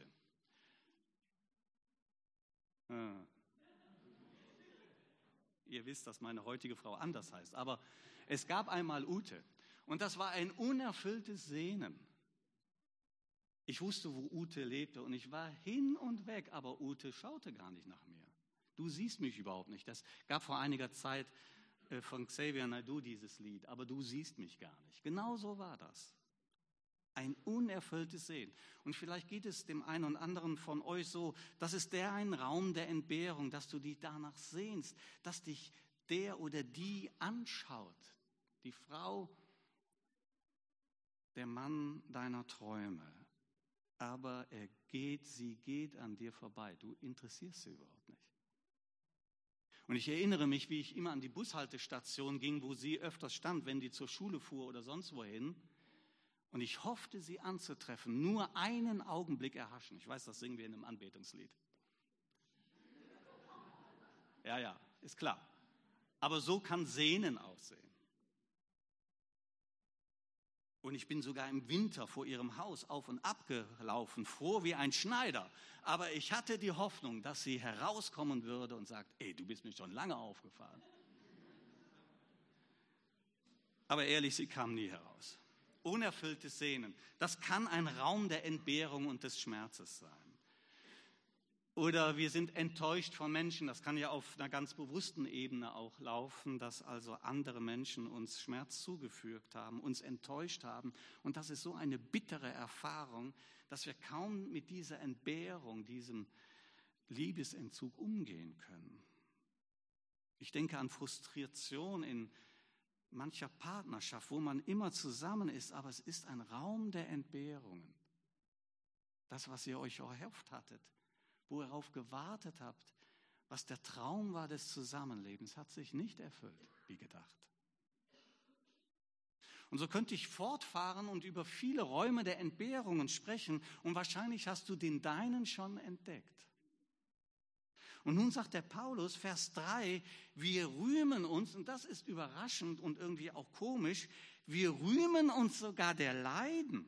Ihr wisst, dass meine heutige Frau anders heißt, aber es gab einmal Ute und das war ein unerfülltes Sehnen. Ich wusste, wo Ute lebte und ich war hin und weg, aber Ute schaute gar nicht nach mir. Du siehst mich überhaupt nicht. Das gab vor einiger Zeit von Xavier Naidoo dieses Lied, aber du siehst mich gar nicht. Genau so war das. Ein unerfülltes Sehen. Und vielleicht geht es dem einen und anderen von euch so, das ist ein Raum der Entbehrung, dass du dich danach sehnst, dass dich der oder die anschaut, die Frau, der Mann deiner Träume, aber sie geht an dir vorbei. Du interessierst sie überhaupt nicht. Und ich erinnere mich, wie ich immer an die Bushaltestation ging, wo sie öfters stand, wenn die zur Schule fuhr oder sonst wohin. Und ich hoffte, sie anzutreffen, nur einen Augenblick erhaschen. Ich weiß, das singen wir in einem Anbetungslied. Ja, ist klar. Aber so kann Sehnen aussehen. Und ich bin sogar im Winter vor ihrem Haus auf und ab gelaufen, froh wie ein Schneider. Aber ich hatte die Hoffnung, dass sie herauskommen würde und sagt, ey, du bist mir schon lange aufgefallen. Aber ehrlich, sie kam nie heraus. Unerfülltes Sehnen, das kann ein Raum der Entbehrung und des Schmerzes sein. Oder wir sind enttäuscht von Menschen, das kann ja auf einer ganz bewussten Ebene auch laufen, dass also andere Menschen uns Schmerz zugefügt haben, uns enttäuscht haben. Und das ist so eine bittere Erfahrung, dass wir kaum mit dieser Entbehrung, diesem Liebesentzug umgehen können. Ich denke an Frustration in mancher Partnerschaft, wo man immer zusammen ist, aber es ist ein Raum der Entbehrungen. Das, was ihr euch erhofft hattet, wo ihr darauf gewartet habt, was der Traum war des Zusammenlebens, hat sich nicht erfüllt, wie gedacht. Und so könnte ich fortfahren und über viele Räume der Entbehrungen sprechen und wahrscheinlich hast du den deinen schon entdeckt. Und nun sagt der Paulus, Vers 3, wir rühmen uns, und das ist überraschend und irgendwie auch komisch, wir rühmen uns sogar der Leiden,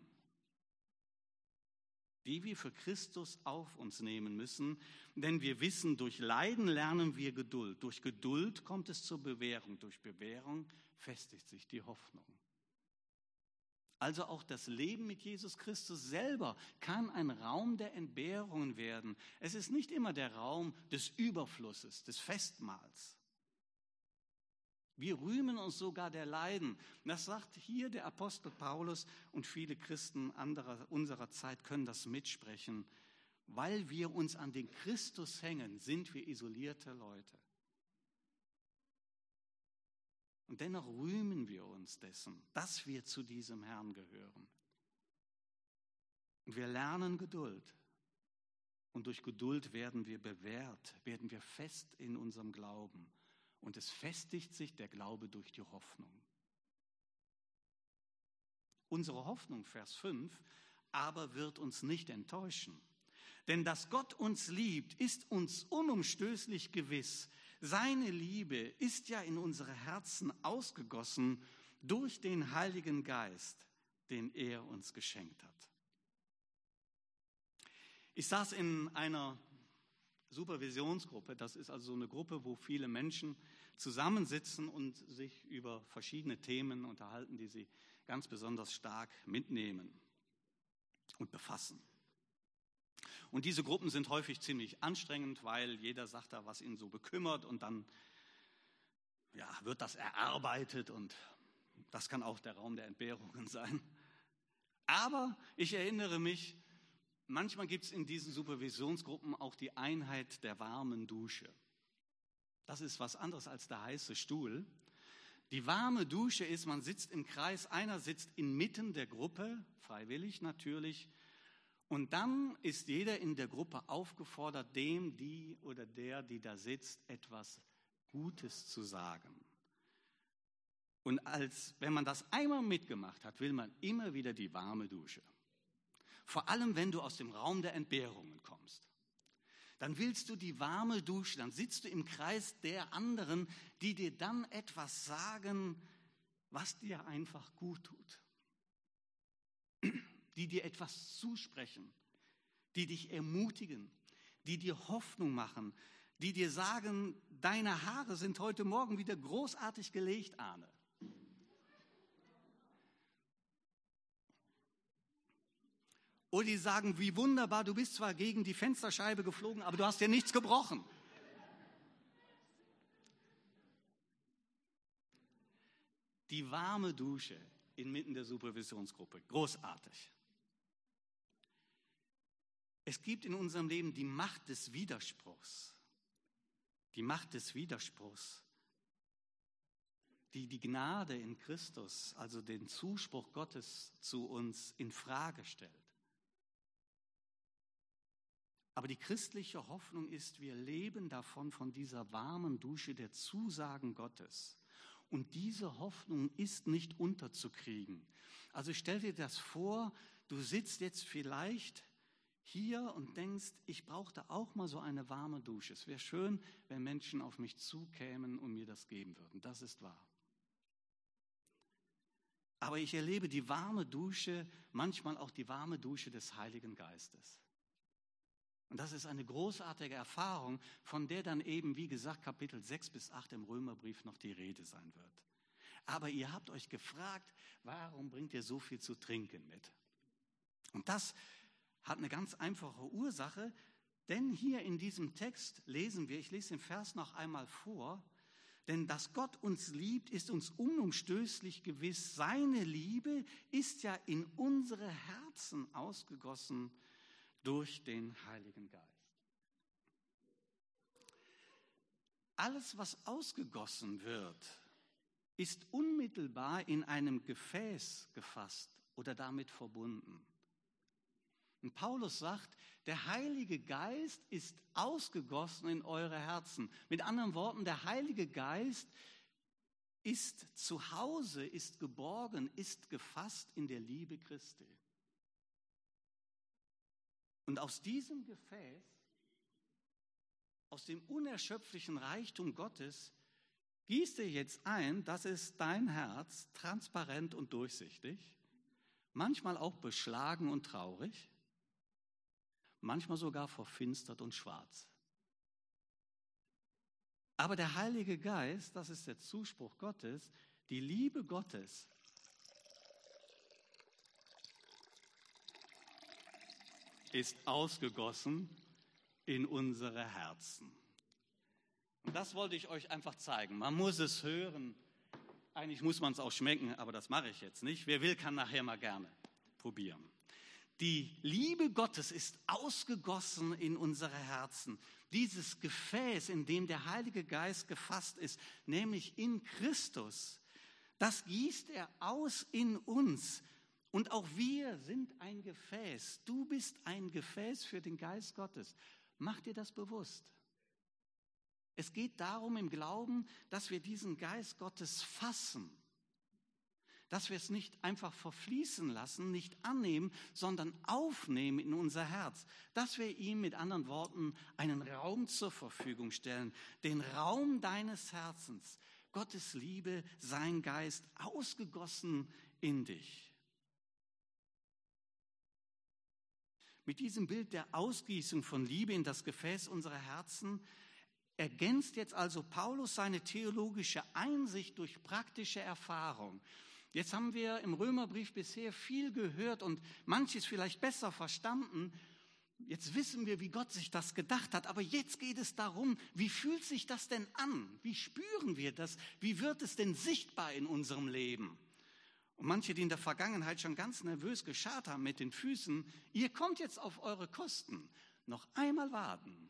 die wir für Christus auf uns nehmen müssen, denn wir wissen, durch Leiden lernen wir Geduld. Durch Geduld kommt es zur Bewährung, durch Bewährung festigt sich die Hoffnung. Also auch das Leben mit Jesus Christus selber kann ein Raum der Entbehrungen werden. Es ist nicht immer der Raum des Überflusses, des Festmahls. Wir rühmen uns sogar der Leiden. Das sagt hier der Apostel Paulus und viele Christen unserer Zeit können das mitsprechen. Weil wir uns an den Christus hängen, sind wir isolierte Leute. Und dennoch rühmen wir uns dessen, dass wir zu diesem Herrn gehören. Und wir lernen Geduld. Und durch Geduld werden wir bewährt, werden wir fest in unserem Glauben. Und es festigt sich der Glaube durch die Hoffnung. Unsere Hoffnung, Vers 5, aber wird uns nicht enttäuschen. Denn dass Gott uns liebt, ist uns unumstößlich gewiss. Seine Liebe ist ja in unsere Herzen ausgegossen durch den Heiligen Geist, den er uns geschenkt hat. Ich saß in einer Supervisionsgruppe, das ist also eine Gruppe, wo viele Menschen zusammensitzen und sich über verschiedene Themen unterhalten, die sie ganz besonders stark mitnehmen und befassen. Und diese Gruppen sind häufig ziemlich anstrengend, weil jeder sagt da, was ihn so bekümmert und dann wird das erarbeitet und das kann auch der Raum der Entbehrungen sein. Aber ich erinnere mich, manchmal gibt es in diesen Supervisionsgruppen auch die Einheit der warmen Dusche. Das ist was anderes als der heiße Stuhl. Die warme Dusche ist, man sitzt im Kreis, einer sitzt inmitten der Gruppe, freiwillig natürlich, und dann ist jeder in der Gruppe aufgefordert, dem, die oder der, die da sitzt, etwas Gutes zu sagen. Und wenn man das einmal mitgemacht hat, will man immer wieder die warme Dusche. Vor allem, wenn du aus dem Raum der Entbehrungen kommst. Dann willst du die warme Dusche, dann sitzt du im Kreis der anderen, die dir dann etwas sagen, was dir einfach gut tut. Die dir etwas zusprechen, die dich ermutigen, die dir Hoffnung machen, die dir sagen, deine Haare sind heute Morgen wieder großartig gelegt, Arne. Oder die sagen, wie wunderbar, du bist zwar gegen die Fensterscheibe geflogen, aber du hast dir nichts gebrochen. Die warme Dusche inmitten der Supervisionsgruppe, großartig. Es gibt in unserem Leben die Macht des Widerspruchs. Die Macht des Widerspruchs, die Gnade in Christus, also den Zuspruch Gottes zu uns, in Frage stellt. Aber die christliche Hoffnung ist, wir leben davon, von dieser warmen Dusche der Zusagen Gottes. Und diese Hoffnung ist nicht unterzukriegen. Also stell dir das vor, du sitzt jetzt vielleicht hier und denkst, ich brauchte auch mal so eine warme Dusche. Es wäre schön, wenn Menschen auf mich zukämen und mir das geben würden. Das ist wahr. Aber ich erlebe die warme Dusche, manchmal auch die warme Dusche des Heiligen Geistes. Und das ist eine großartige Erfahrung, von der dann eben, wie gesagt, Kapitel 6 bis 8 im Römerbrief noch die Rede sein wird. Aber ihr habt euch gefragt, warum bringt ihr so viel zu trinken mit? Und das hat eine ganz einfache Ursache, denn hier in diesem Text lesen wir, ich lese den Vers noch einmal vor, denn dass Gott uns liebt, ist uns unumstößlich gewiss. Seine Liebe ist ja in unsere Herzen ausgegossen durch den Heiligen Geist. Alles, was ausgegossen wird, ist unmittelbar in einem Gefäß gefasst oder damit verbunden. Und Paulus sagt, der Heilige Geist ist ausgegossen in eure Herzen. Mit anderen Worten, der Heilige Geist ist zu Hause, ist geborgen, ist gefasst in der Liebe Christi. Und aus diesem Gefäß, aus dem unerschöpflichen Reichtum Gottes, gießt er jetzt ein, das ist dein Herz, transparent und durchsichtig, manchmal auch beschlagen und traurig, manchmal sogar verfinstert und schwarz. Aber der Heilige Geist, das ist der Zuspruch Gottes, die Liebe Gottes, ist ausgegossen in unsere Herzen. Und das wollte ich euch einfach zeigen. Man muss es hören. Eigentlich muss man es auch schmecken, aber das mache ich jetzt nicht. Wer will, kann nachher mal gerne probieren. Die Liebe Gottes ist ausgegossen in unsere Herzen. Dieses Gefäß, in dem der Heilige Geist gefasst ist, nämlich in Christus, das gießt er aus in uns. Und auch wir sind ein Gefäß. Du bist ein Gefäß für den Geist Gottes. Mach dir das bewusst. Es geht darum im Glauben, dass wir diesen Geist Gottes fassen. Dass wir es nicht einfach verfließen lassen, nicht annehmen, sondern aufnehmen in unser Herz. Dass wir ihm mit anderen Worten einen Raum zur Verfügung stellen. Den Raum deines Herzens. Gottes Liebe, sein Geist, ausgegossen in dich. Mit diesem Bild der Ausgießung von Liebe in das Gefäß unserer Herzen ergänzt jetzt also Paulus seine theologische Einsicht durch praktische Erfahrung. Jetzt haben wir im Römerbrief bisher viel gehört und manches vielleicht besser verstanden. Jetzt wissen wir, wie Gott sich das gedacht hat. Aber jetzt geht es darum, wie fühlt sich das denn an? Wie spüren wir das? Wie wird es denn sichtbar in unserem Leben? Und manche, die in der Vergangenheit schon ganz nervös gescharrt haben mit den Füßen, ihr kommt jetzt auf eure Kosten. Noch einmal warten.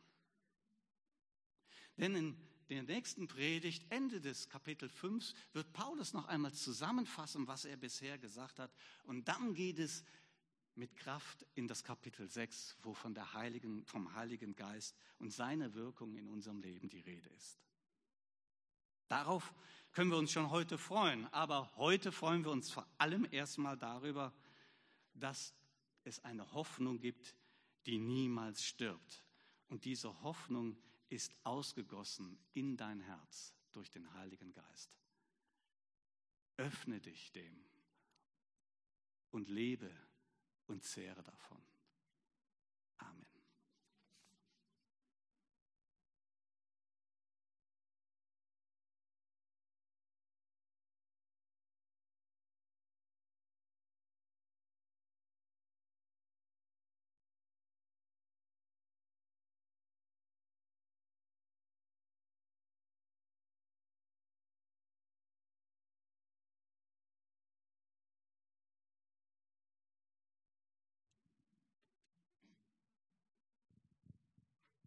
Denn in der nächsten Predigt, Ende des Kapitel 5, wird Paulus noch einmal zusammenfassen, was er bisher gesagt hat. Und dann geht es mit Kraft in das Kapitel 6, wo vom Heiligen Geist und seiner Wirkung in unserem Leben die Rede ist. Darauf können wir uns schon heute freuen. Aber heute freuen wir uns vor allem erstmal darüber, dass es eine Hoffnung gibt, die niemals stirbt. Und diese Hoffnung ist ausgegossen in dein Herz durch den Heiligen Geist. Öffne dich dem und lebe und zehre davon. Amen.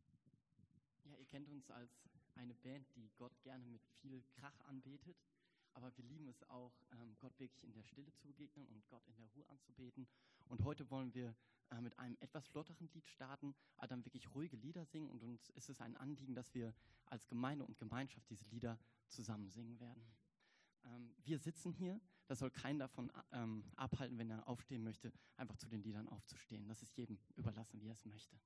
Ja, ihr kennt uns als eine Band, die Gott gerne mit viel Krach anbetet. aber wir lieben es auch, Gott wirklich in der Stille zu begegnen und Gott in der Ruhe anzubeten. Und heute wollen wir mit einem etwas flotteren Lied starten, aber dann wirklich ruhige Lieder singen. Und uns ist es ein Anliegen, dass wir als Gemeinde und Gemeinschaft diese Lieder zusammen singen werden. Wir sitzen hier, das soll keinen davon abhalten, wenn er aufstehen möchte, einfach zu den Liedern aufzustehen. Das ist jedem überlassen, wie er es möchte.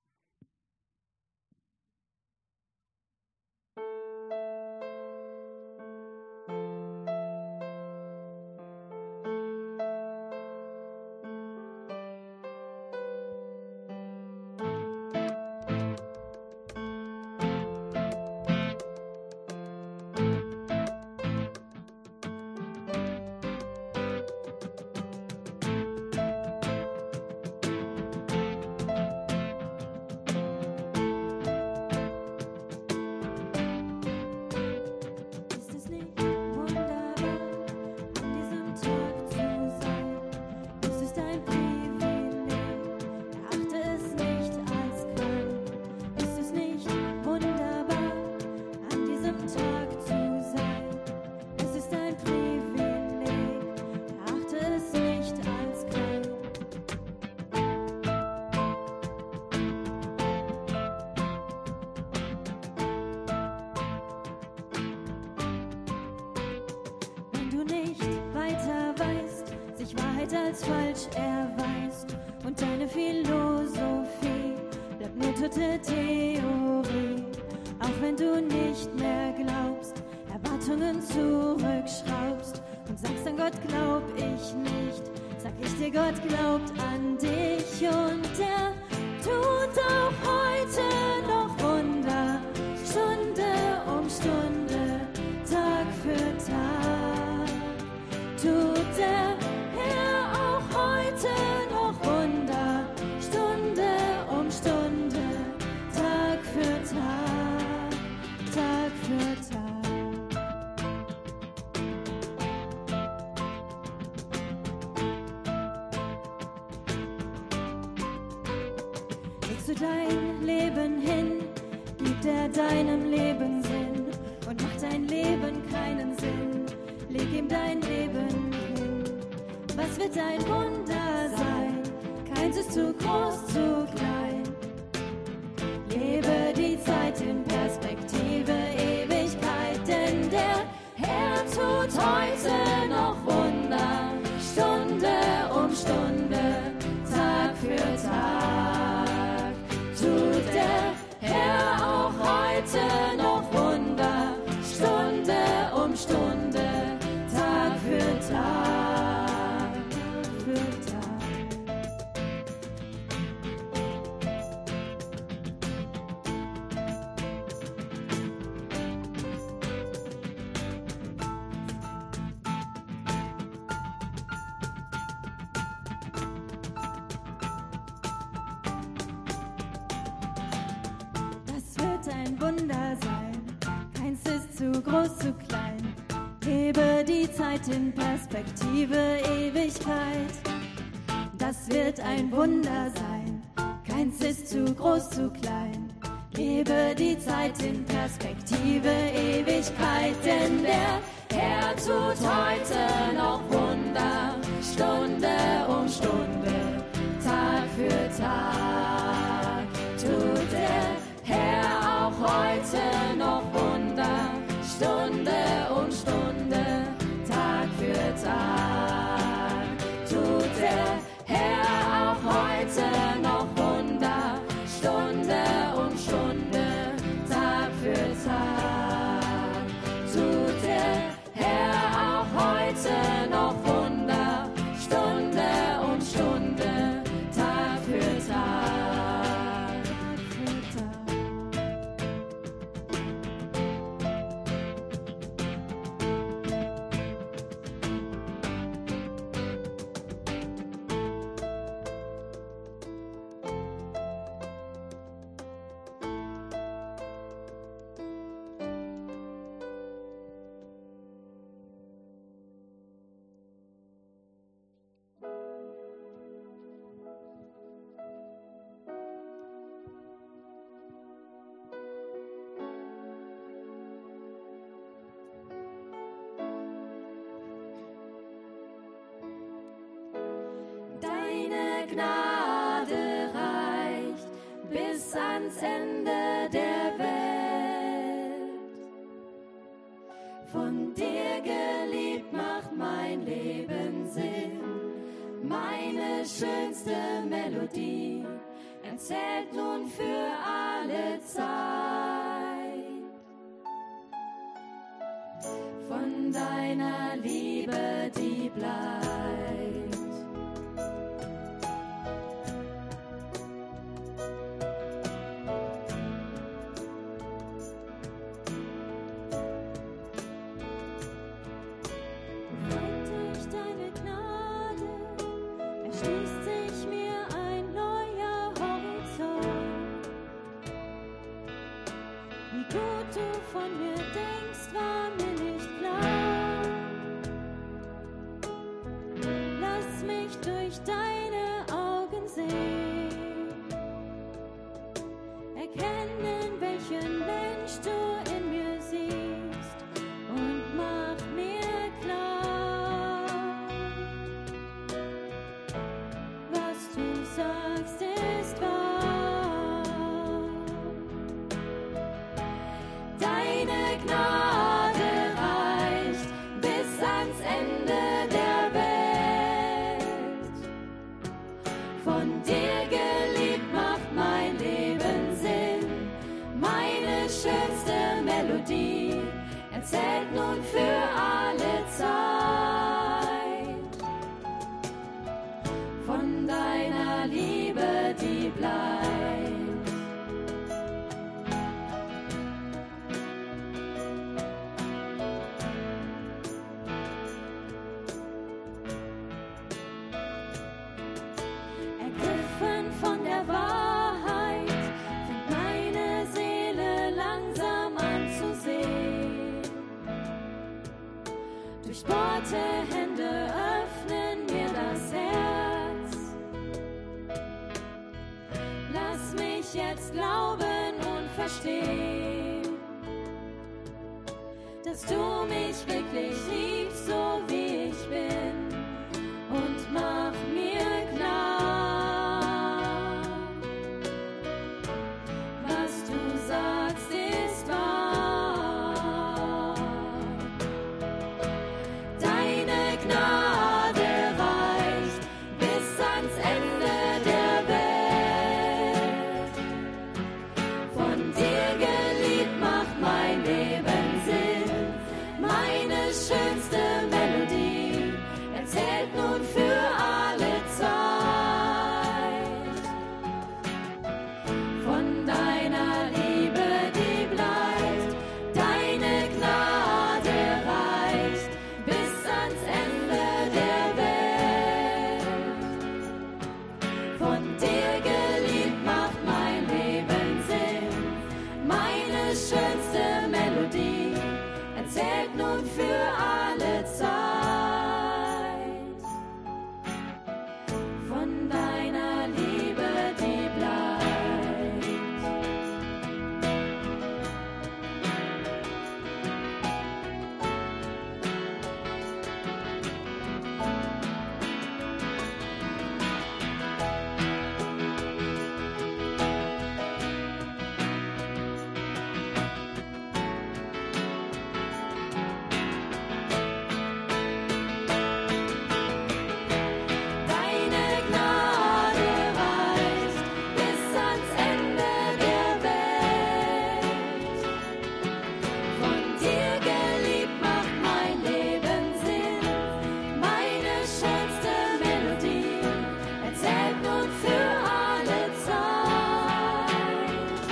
Als falsch erweist und deine Philosophie bleibt nur tote Theorie. Auch wenn du nicht mehr glaubst, Erwartungen zurückschraubst und sagst, an Gott glaub ich nicht, sag ich dir, Gott glaubt an dich und er tut auch heute noch Wunder, Stunde um Stunde, Tag für Tag, tut er noch Wunder, Stunde um Stunde, Tag für Tag, Tag für Tag. Legst du dein Leben hin, gibt er deinem Leben Sinn und macht dein Leben keinen Sinn, leg ihm dein Leben hin. Was wird dein Wunder sein? Keins ist zu groß, zu klein. Lebe die Zeit in Perspektive, Ewigkeit, denn der Herr tut heute noch Wunder, Stunde um Stunde, Tag für Tag. Tut der Herr auch heute noch Wunder, Stunde um Stunde, Tag für Tag. Ein Wunder sein, keins ist zu groß, zu klein. Lebe die Zeit in Perspektive, Ewigkeit. Das wird ein Wunder sein, keins ist zu groß, zu klein. Lebe die Zeit in Perspektive, Ewigkeit, denn der Herr tut heute noch Wunder, Stunde um Stunde, Tag für Tag, tut der Herr auch heute noch Wunder, Stunde um Stunde, Tag für Tag. Tut der Herr auch heute noch Wunder, Stunde um Stunde, Tag für Tag. Tut der Herr auch heute noch Wunder, Stunde um Stunde, Tag für Tag. Gnade reicht bis ans Ende der Welt. Von dir geliebt macht mein Leben Sinn. Meine schönste Melodie erzählt nun für alle Zeit von deiner Liebe, die bleibt. Durch deine Gnade erschließt sich mir ein neuer Horizont. Wie gut du von mir denkst, war mir nicht klar. Lass mich durch deine Augen sehen, erkennen, welchen Mensch du in mir siehst und mach mir klar, was du sagst, ist wahr. Deine Gnade reicht bis ans Ende der Welt. Von dir geliebt macht mein Leben Sinn. Meine schönste Melodie erzählt nun für alle Zeit von deiner Liebe, die bleibt. Ergriffen von der Wahrheit fängt meine Seele langsam an zu sehen. Durchbohrte Hände öffnen mir das Herz. Lass mich jetzt glauben und verstehen, dass du mich wirklich liebst, so wie ich bin, und mach mir klar, was du sagst, ist wahr. Deine Gnade reicht bis ans Ende der Welt. Von dir geliebt macht mein Leben Sinn. Meine schönste Melodie erzählt nun für alle Zeit von deiner Liebe, die bleibt. Deine Gnade reicht bis ans Ende der Welt. Von dir geliebt macht mein Leben Sinn. Meine schönste Melodie erzählt nun für alle Zeit von deiner Liebe, die bleibt. Deine Gnade reicht bis ans Ende der Welt. Von dir geliebt macht mein Leben Sinn. Meine schönste Melodie erzählt nun für alle Zeit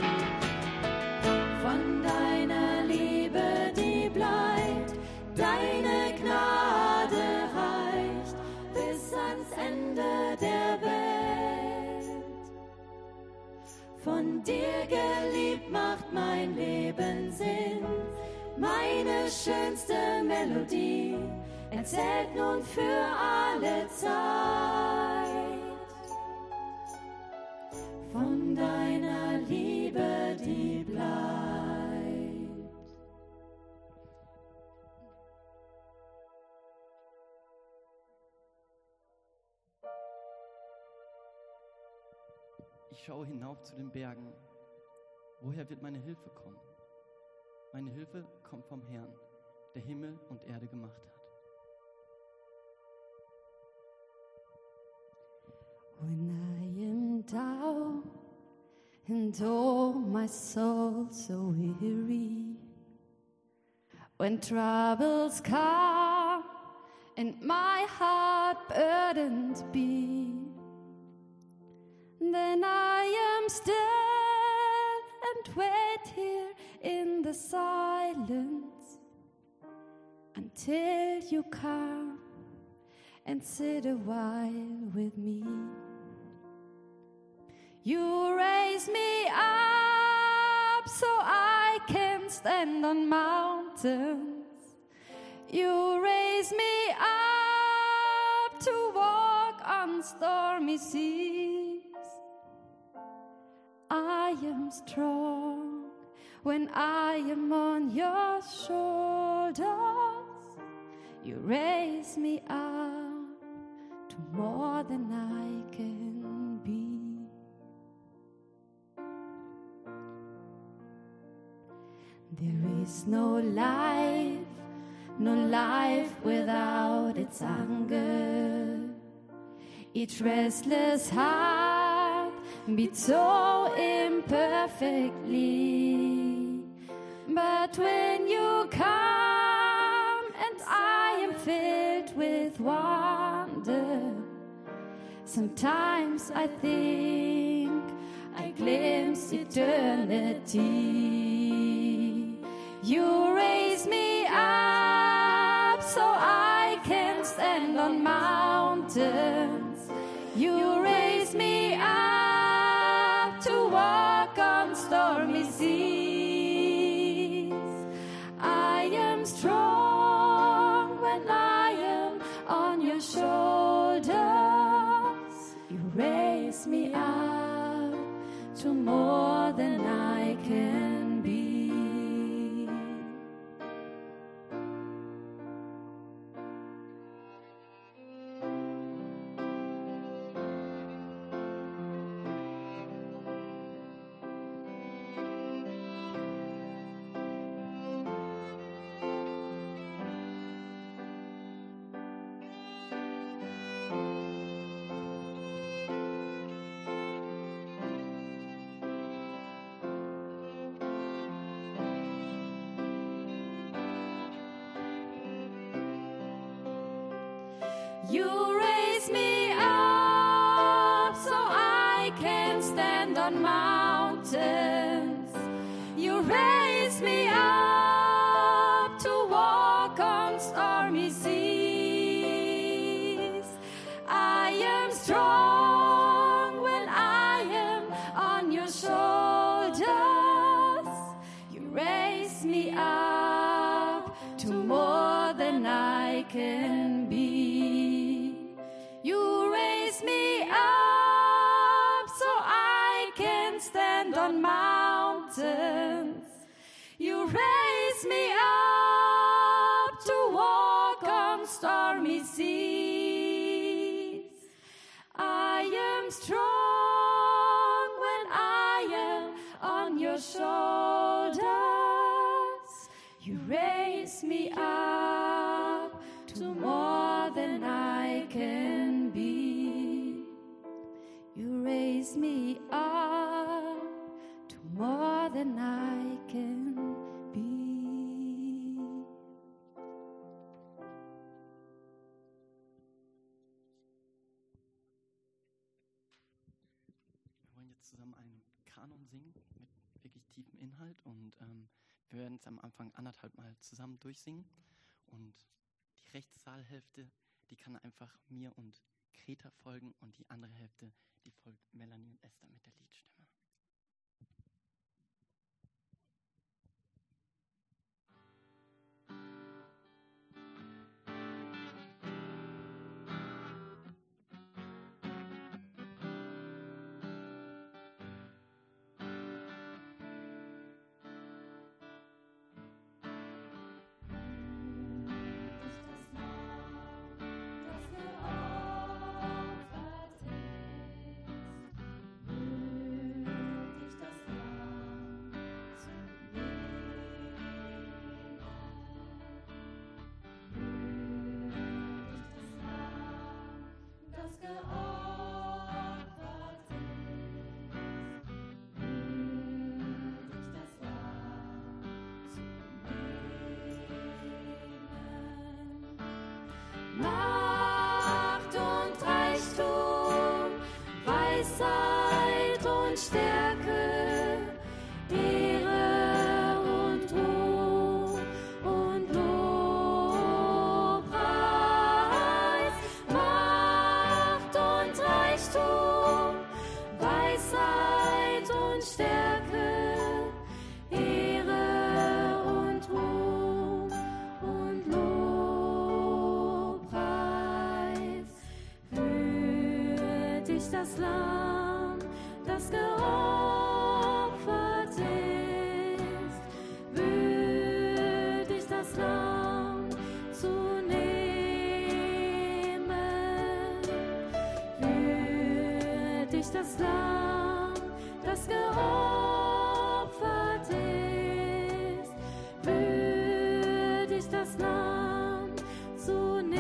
von deiner Liebe, die bleibt. Deine Gnade reicht bis ans Ende der Welt. Von dir geliebt macht mein Leben Sinn. Meine schönste Melodie erzählt nun für alle Zeit von deiner Liebe, die bleibt. Ich schaue hinauf zu den Bergen. Woher wird meine Hilfe kommen? Meine Hilfe kommt vom Herrn, der Himmel und Erde gemacht hat. When I am down and oh my soul so weary, when troubles come and my heart burdened be, then I am still and wait here in the silence until you come and sit a while with me. You raise me up so I can stand on mountains. You raise me up to walk on stormy seas. I am strong when I am on your shoulders. You raise me up to more than I can be. There is no life without its hunger. Each restless heart beats so imperfectly. But when you come and I am filled with wonder, sometimes I think I glimpse eternity. You raise me up so I can stand on mountains. You raise me up to walk on stormy seas. I am strong when I am on your shoulders. You raise me up to more than I can be. You raise me up so I can stand on mountains. You raise me up to walk on stormy seas. I am strong when I am on your shoulders. You raise me up to more than I can be. You raise me up so I can stand on mountains. You raise me up to walk on stormy seas. I am strong when I am on your shoulders. You raise me up to more than I can be. You raise me up to more than I can be. Wir wollen jetzt zusammen einen Kanon singen mit wirklich tiefem Inhalt und wir werden es am Anfang 1,5 Mal zusammen durchsingen und die rechte Saalhälfte, die kann einfach mir und Greta folgen und die andere Hälfte, die folgt Melanie und Esther mit der Liedstimme. Das geopfert ist, Stärke, Ehre und Ruhm und Lobpreis, Macht und Reichtum, Weisheit und Stärke, Ehre und Ruhm und Lobpreis. Würdig das Lamm, das geopfert ist, würdig das Lamm zu nehmen, würdig das Lamm, das geopfert ist, würdig das Lamm zu nehmen.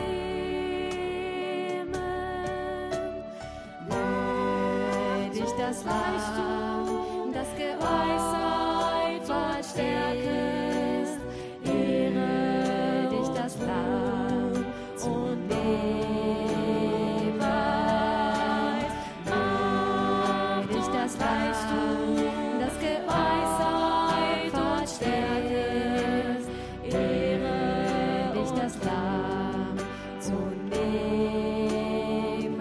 Würdig das Lamm, das geopfert ist, Ehre dich das Lamm und Lobpreis. Macht dich das Reichtum, das geopfert ist, Ehre dich das Lamm zu nehmen.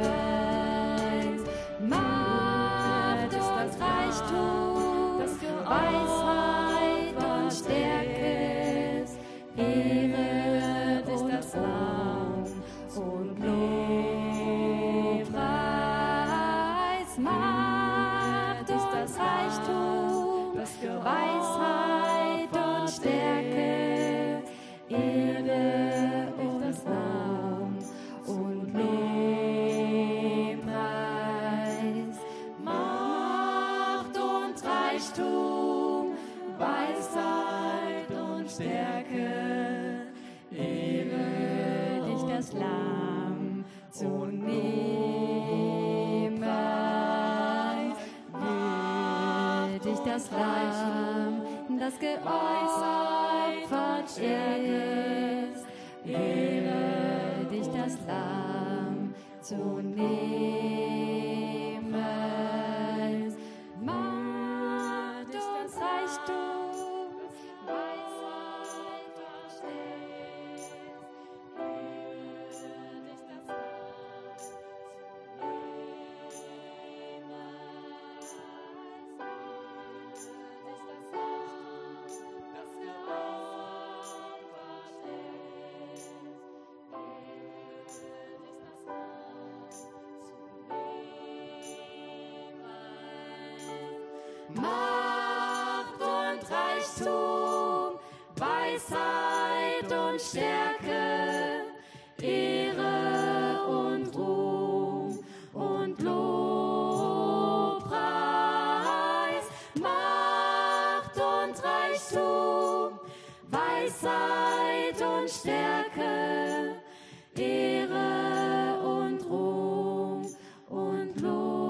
Macht und Reichtum, das Weisheit und Stärke, Ehre dich das Lamm und Lobpreis. Macht dich das Reichtum, das Weisheit und Stärke, Ehre dich das Lamm und Lobpreis. Macht und Reichtum, Weisheit und Stärke, Ehre dich das Lamm zu nehmen. Würdig das Lamm, das geopfert ist, Ehre dich das Lamm zu nehmen. Macht und Reichtum, Weisheit und Stärke, Ehre dich das Lamm zu Macht und Reichtum, Weisheit und Stärke, Ehre und Ruhm und Lobpreis. Macht und Reichtum, Weisheit und Stärke, Ehre und Ruhm und Lobpreis.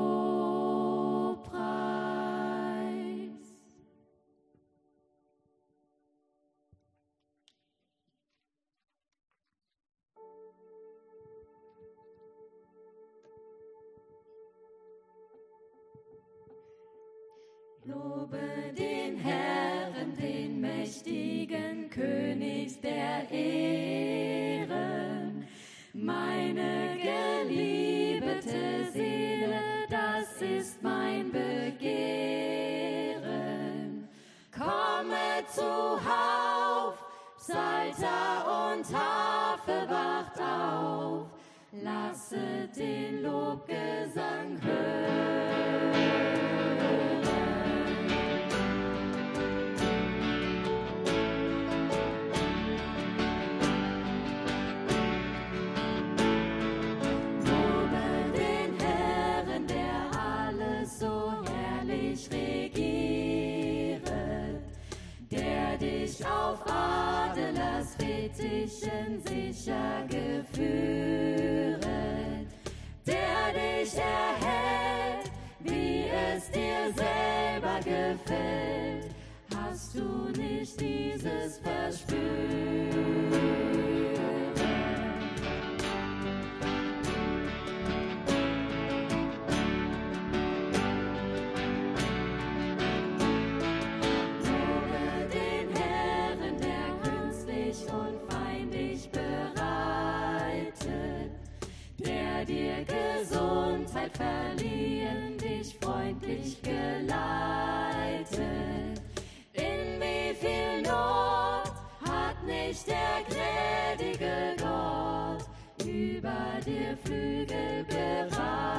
Lobe den Herrn, den mächtigen König der Ehren, meine geliebte Seele, das ist mein Begehren. Komme zuhauf, Psalter und Harfe, wacht auf, lasset den Lobgesang hören. Auf Adlers Fittichen sicher geführet, der dich erhält, wie es dir selber gefällt. Hast du nicht dieses Verspüren? Flügel bereiten.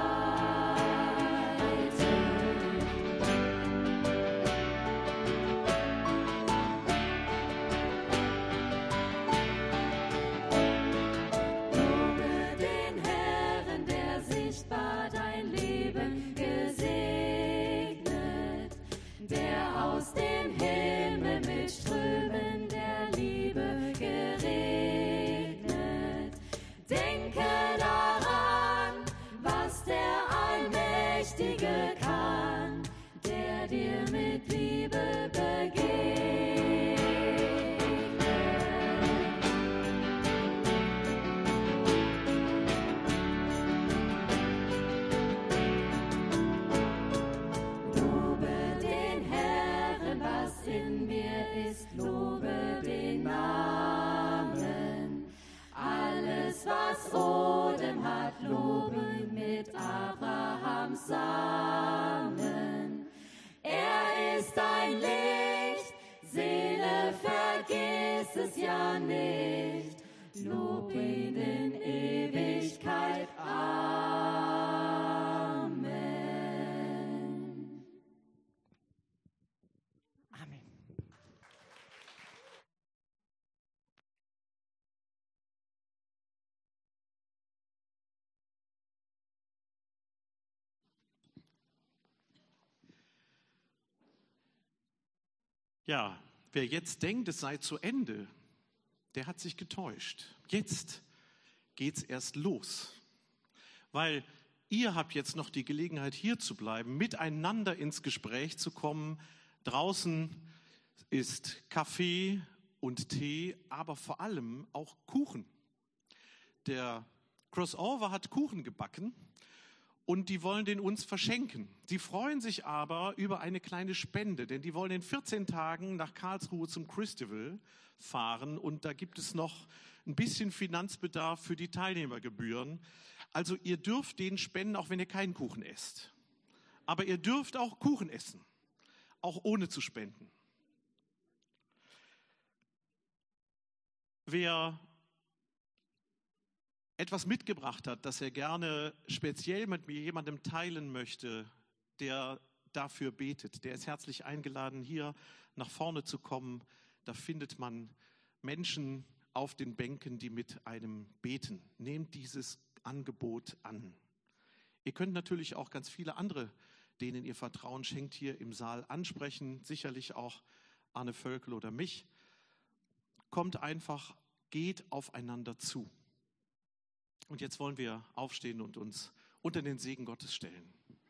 Lobe den Herrn, der sichtbar dein Leben gesegnet, der aus dem Himmel mit Strömen der Liebe geregnet. Denke daran, was der Allmächtige kann, der dir mit Liebe begegnet. Lobe den Herrn, was in mir ist, lobe den Namen. Alles, was Odem hat, loben mit Abrahams Samen. Er ist ein Licht, Seele, vergiss es ja nicht. Lob ihn in Ewigkeit. Amen. Amen. Ja, wer jetzt denkt, es sei zu Ende, der hat sich getäuscht. Jetzt geht's erst los. Weil ihr habt jetzt noch die Gelegenheit, hier zu bleiben, miteinander ins Gespräch zu kommen. Draußen ist Kaffee und Tee, aber vor allem auch Kuchen. Der Crossover hat Kuchen gebacken und die wollen den uns verschenken. Sie freuen sich aber über eine kleine Spende, denn die wollen in 14 Tagen nach Karlsruhe zum Christival fahren und da gibt es noch ein bisschen Finanzbedarf für die Teilnehmergebühren. Also ihr dürft den spenden, auch wenn ihr keinen Kuchen esst. Aber ihr dürft auch Kuchen essen, auch ohne zu spenden. Wer etwas mitgebracht hat, das er gerne speziell mit mir jemandem teilen möchte, der dafür betet, der ist herzlich eingeladen, hier nach vorne zu kommen. Da findet man Menschen auf den Bänken, die mit einem beten. Nehmt dieses Angebot an. Ihr könnt natürlich auch ganz viele andere, denen ihr Vertrauen schenkt, hier im Saal ansprechen, sicherlich auch Arne Völkel oder mich. Kommt einfach, geht aufeinander zu. Und jetzt wollen wir aufstehen und uns unter den Segen Gottes stellen.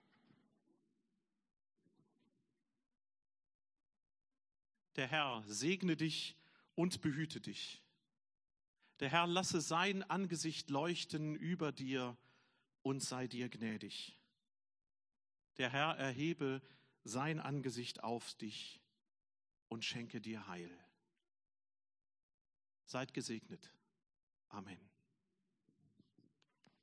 Der Herr segne dich und behüte dich. Der Herr lasse sein Angesicht leuchten über dir und sei dir gnädig. Der Herr erhebe sein Angesicht auf dich und schenke dir Heil. Seid gesegnet. Amen.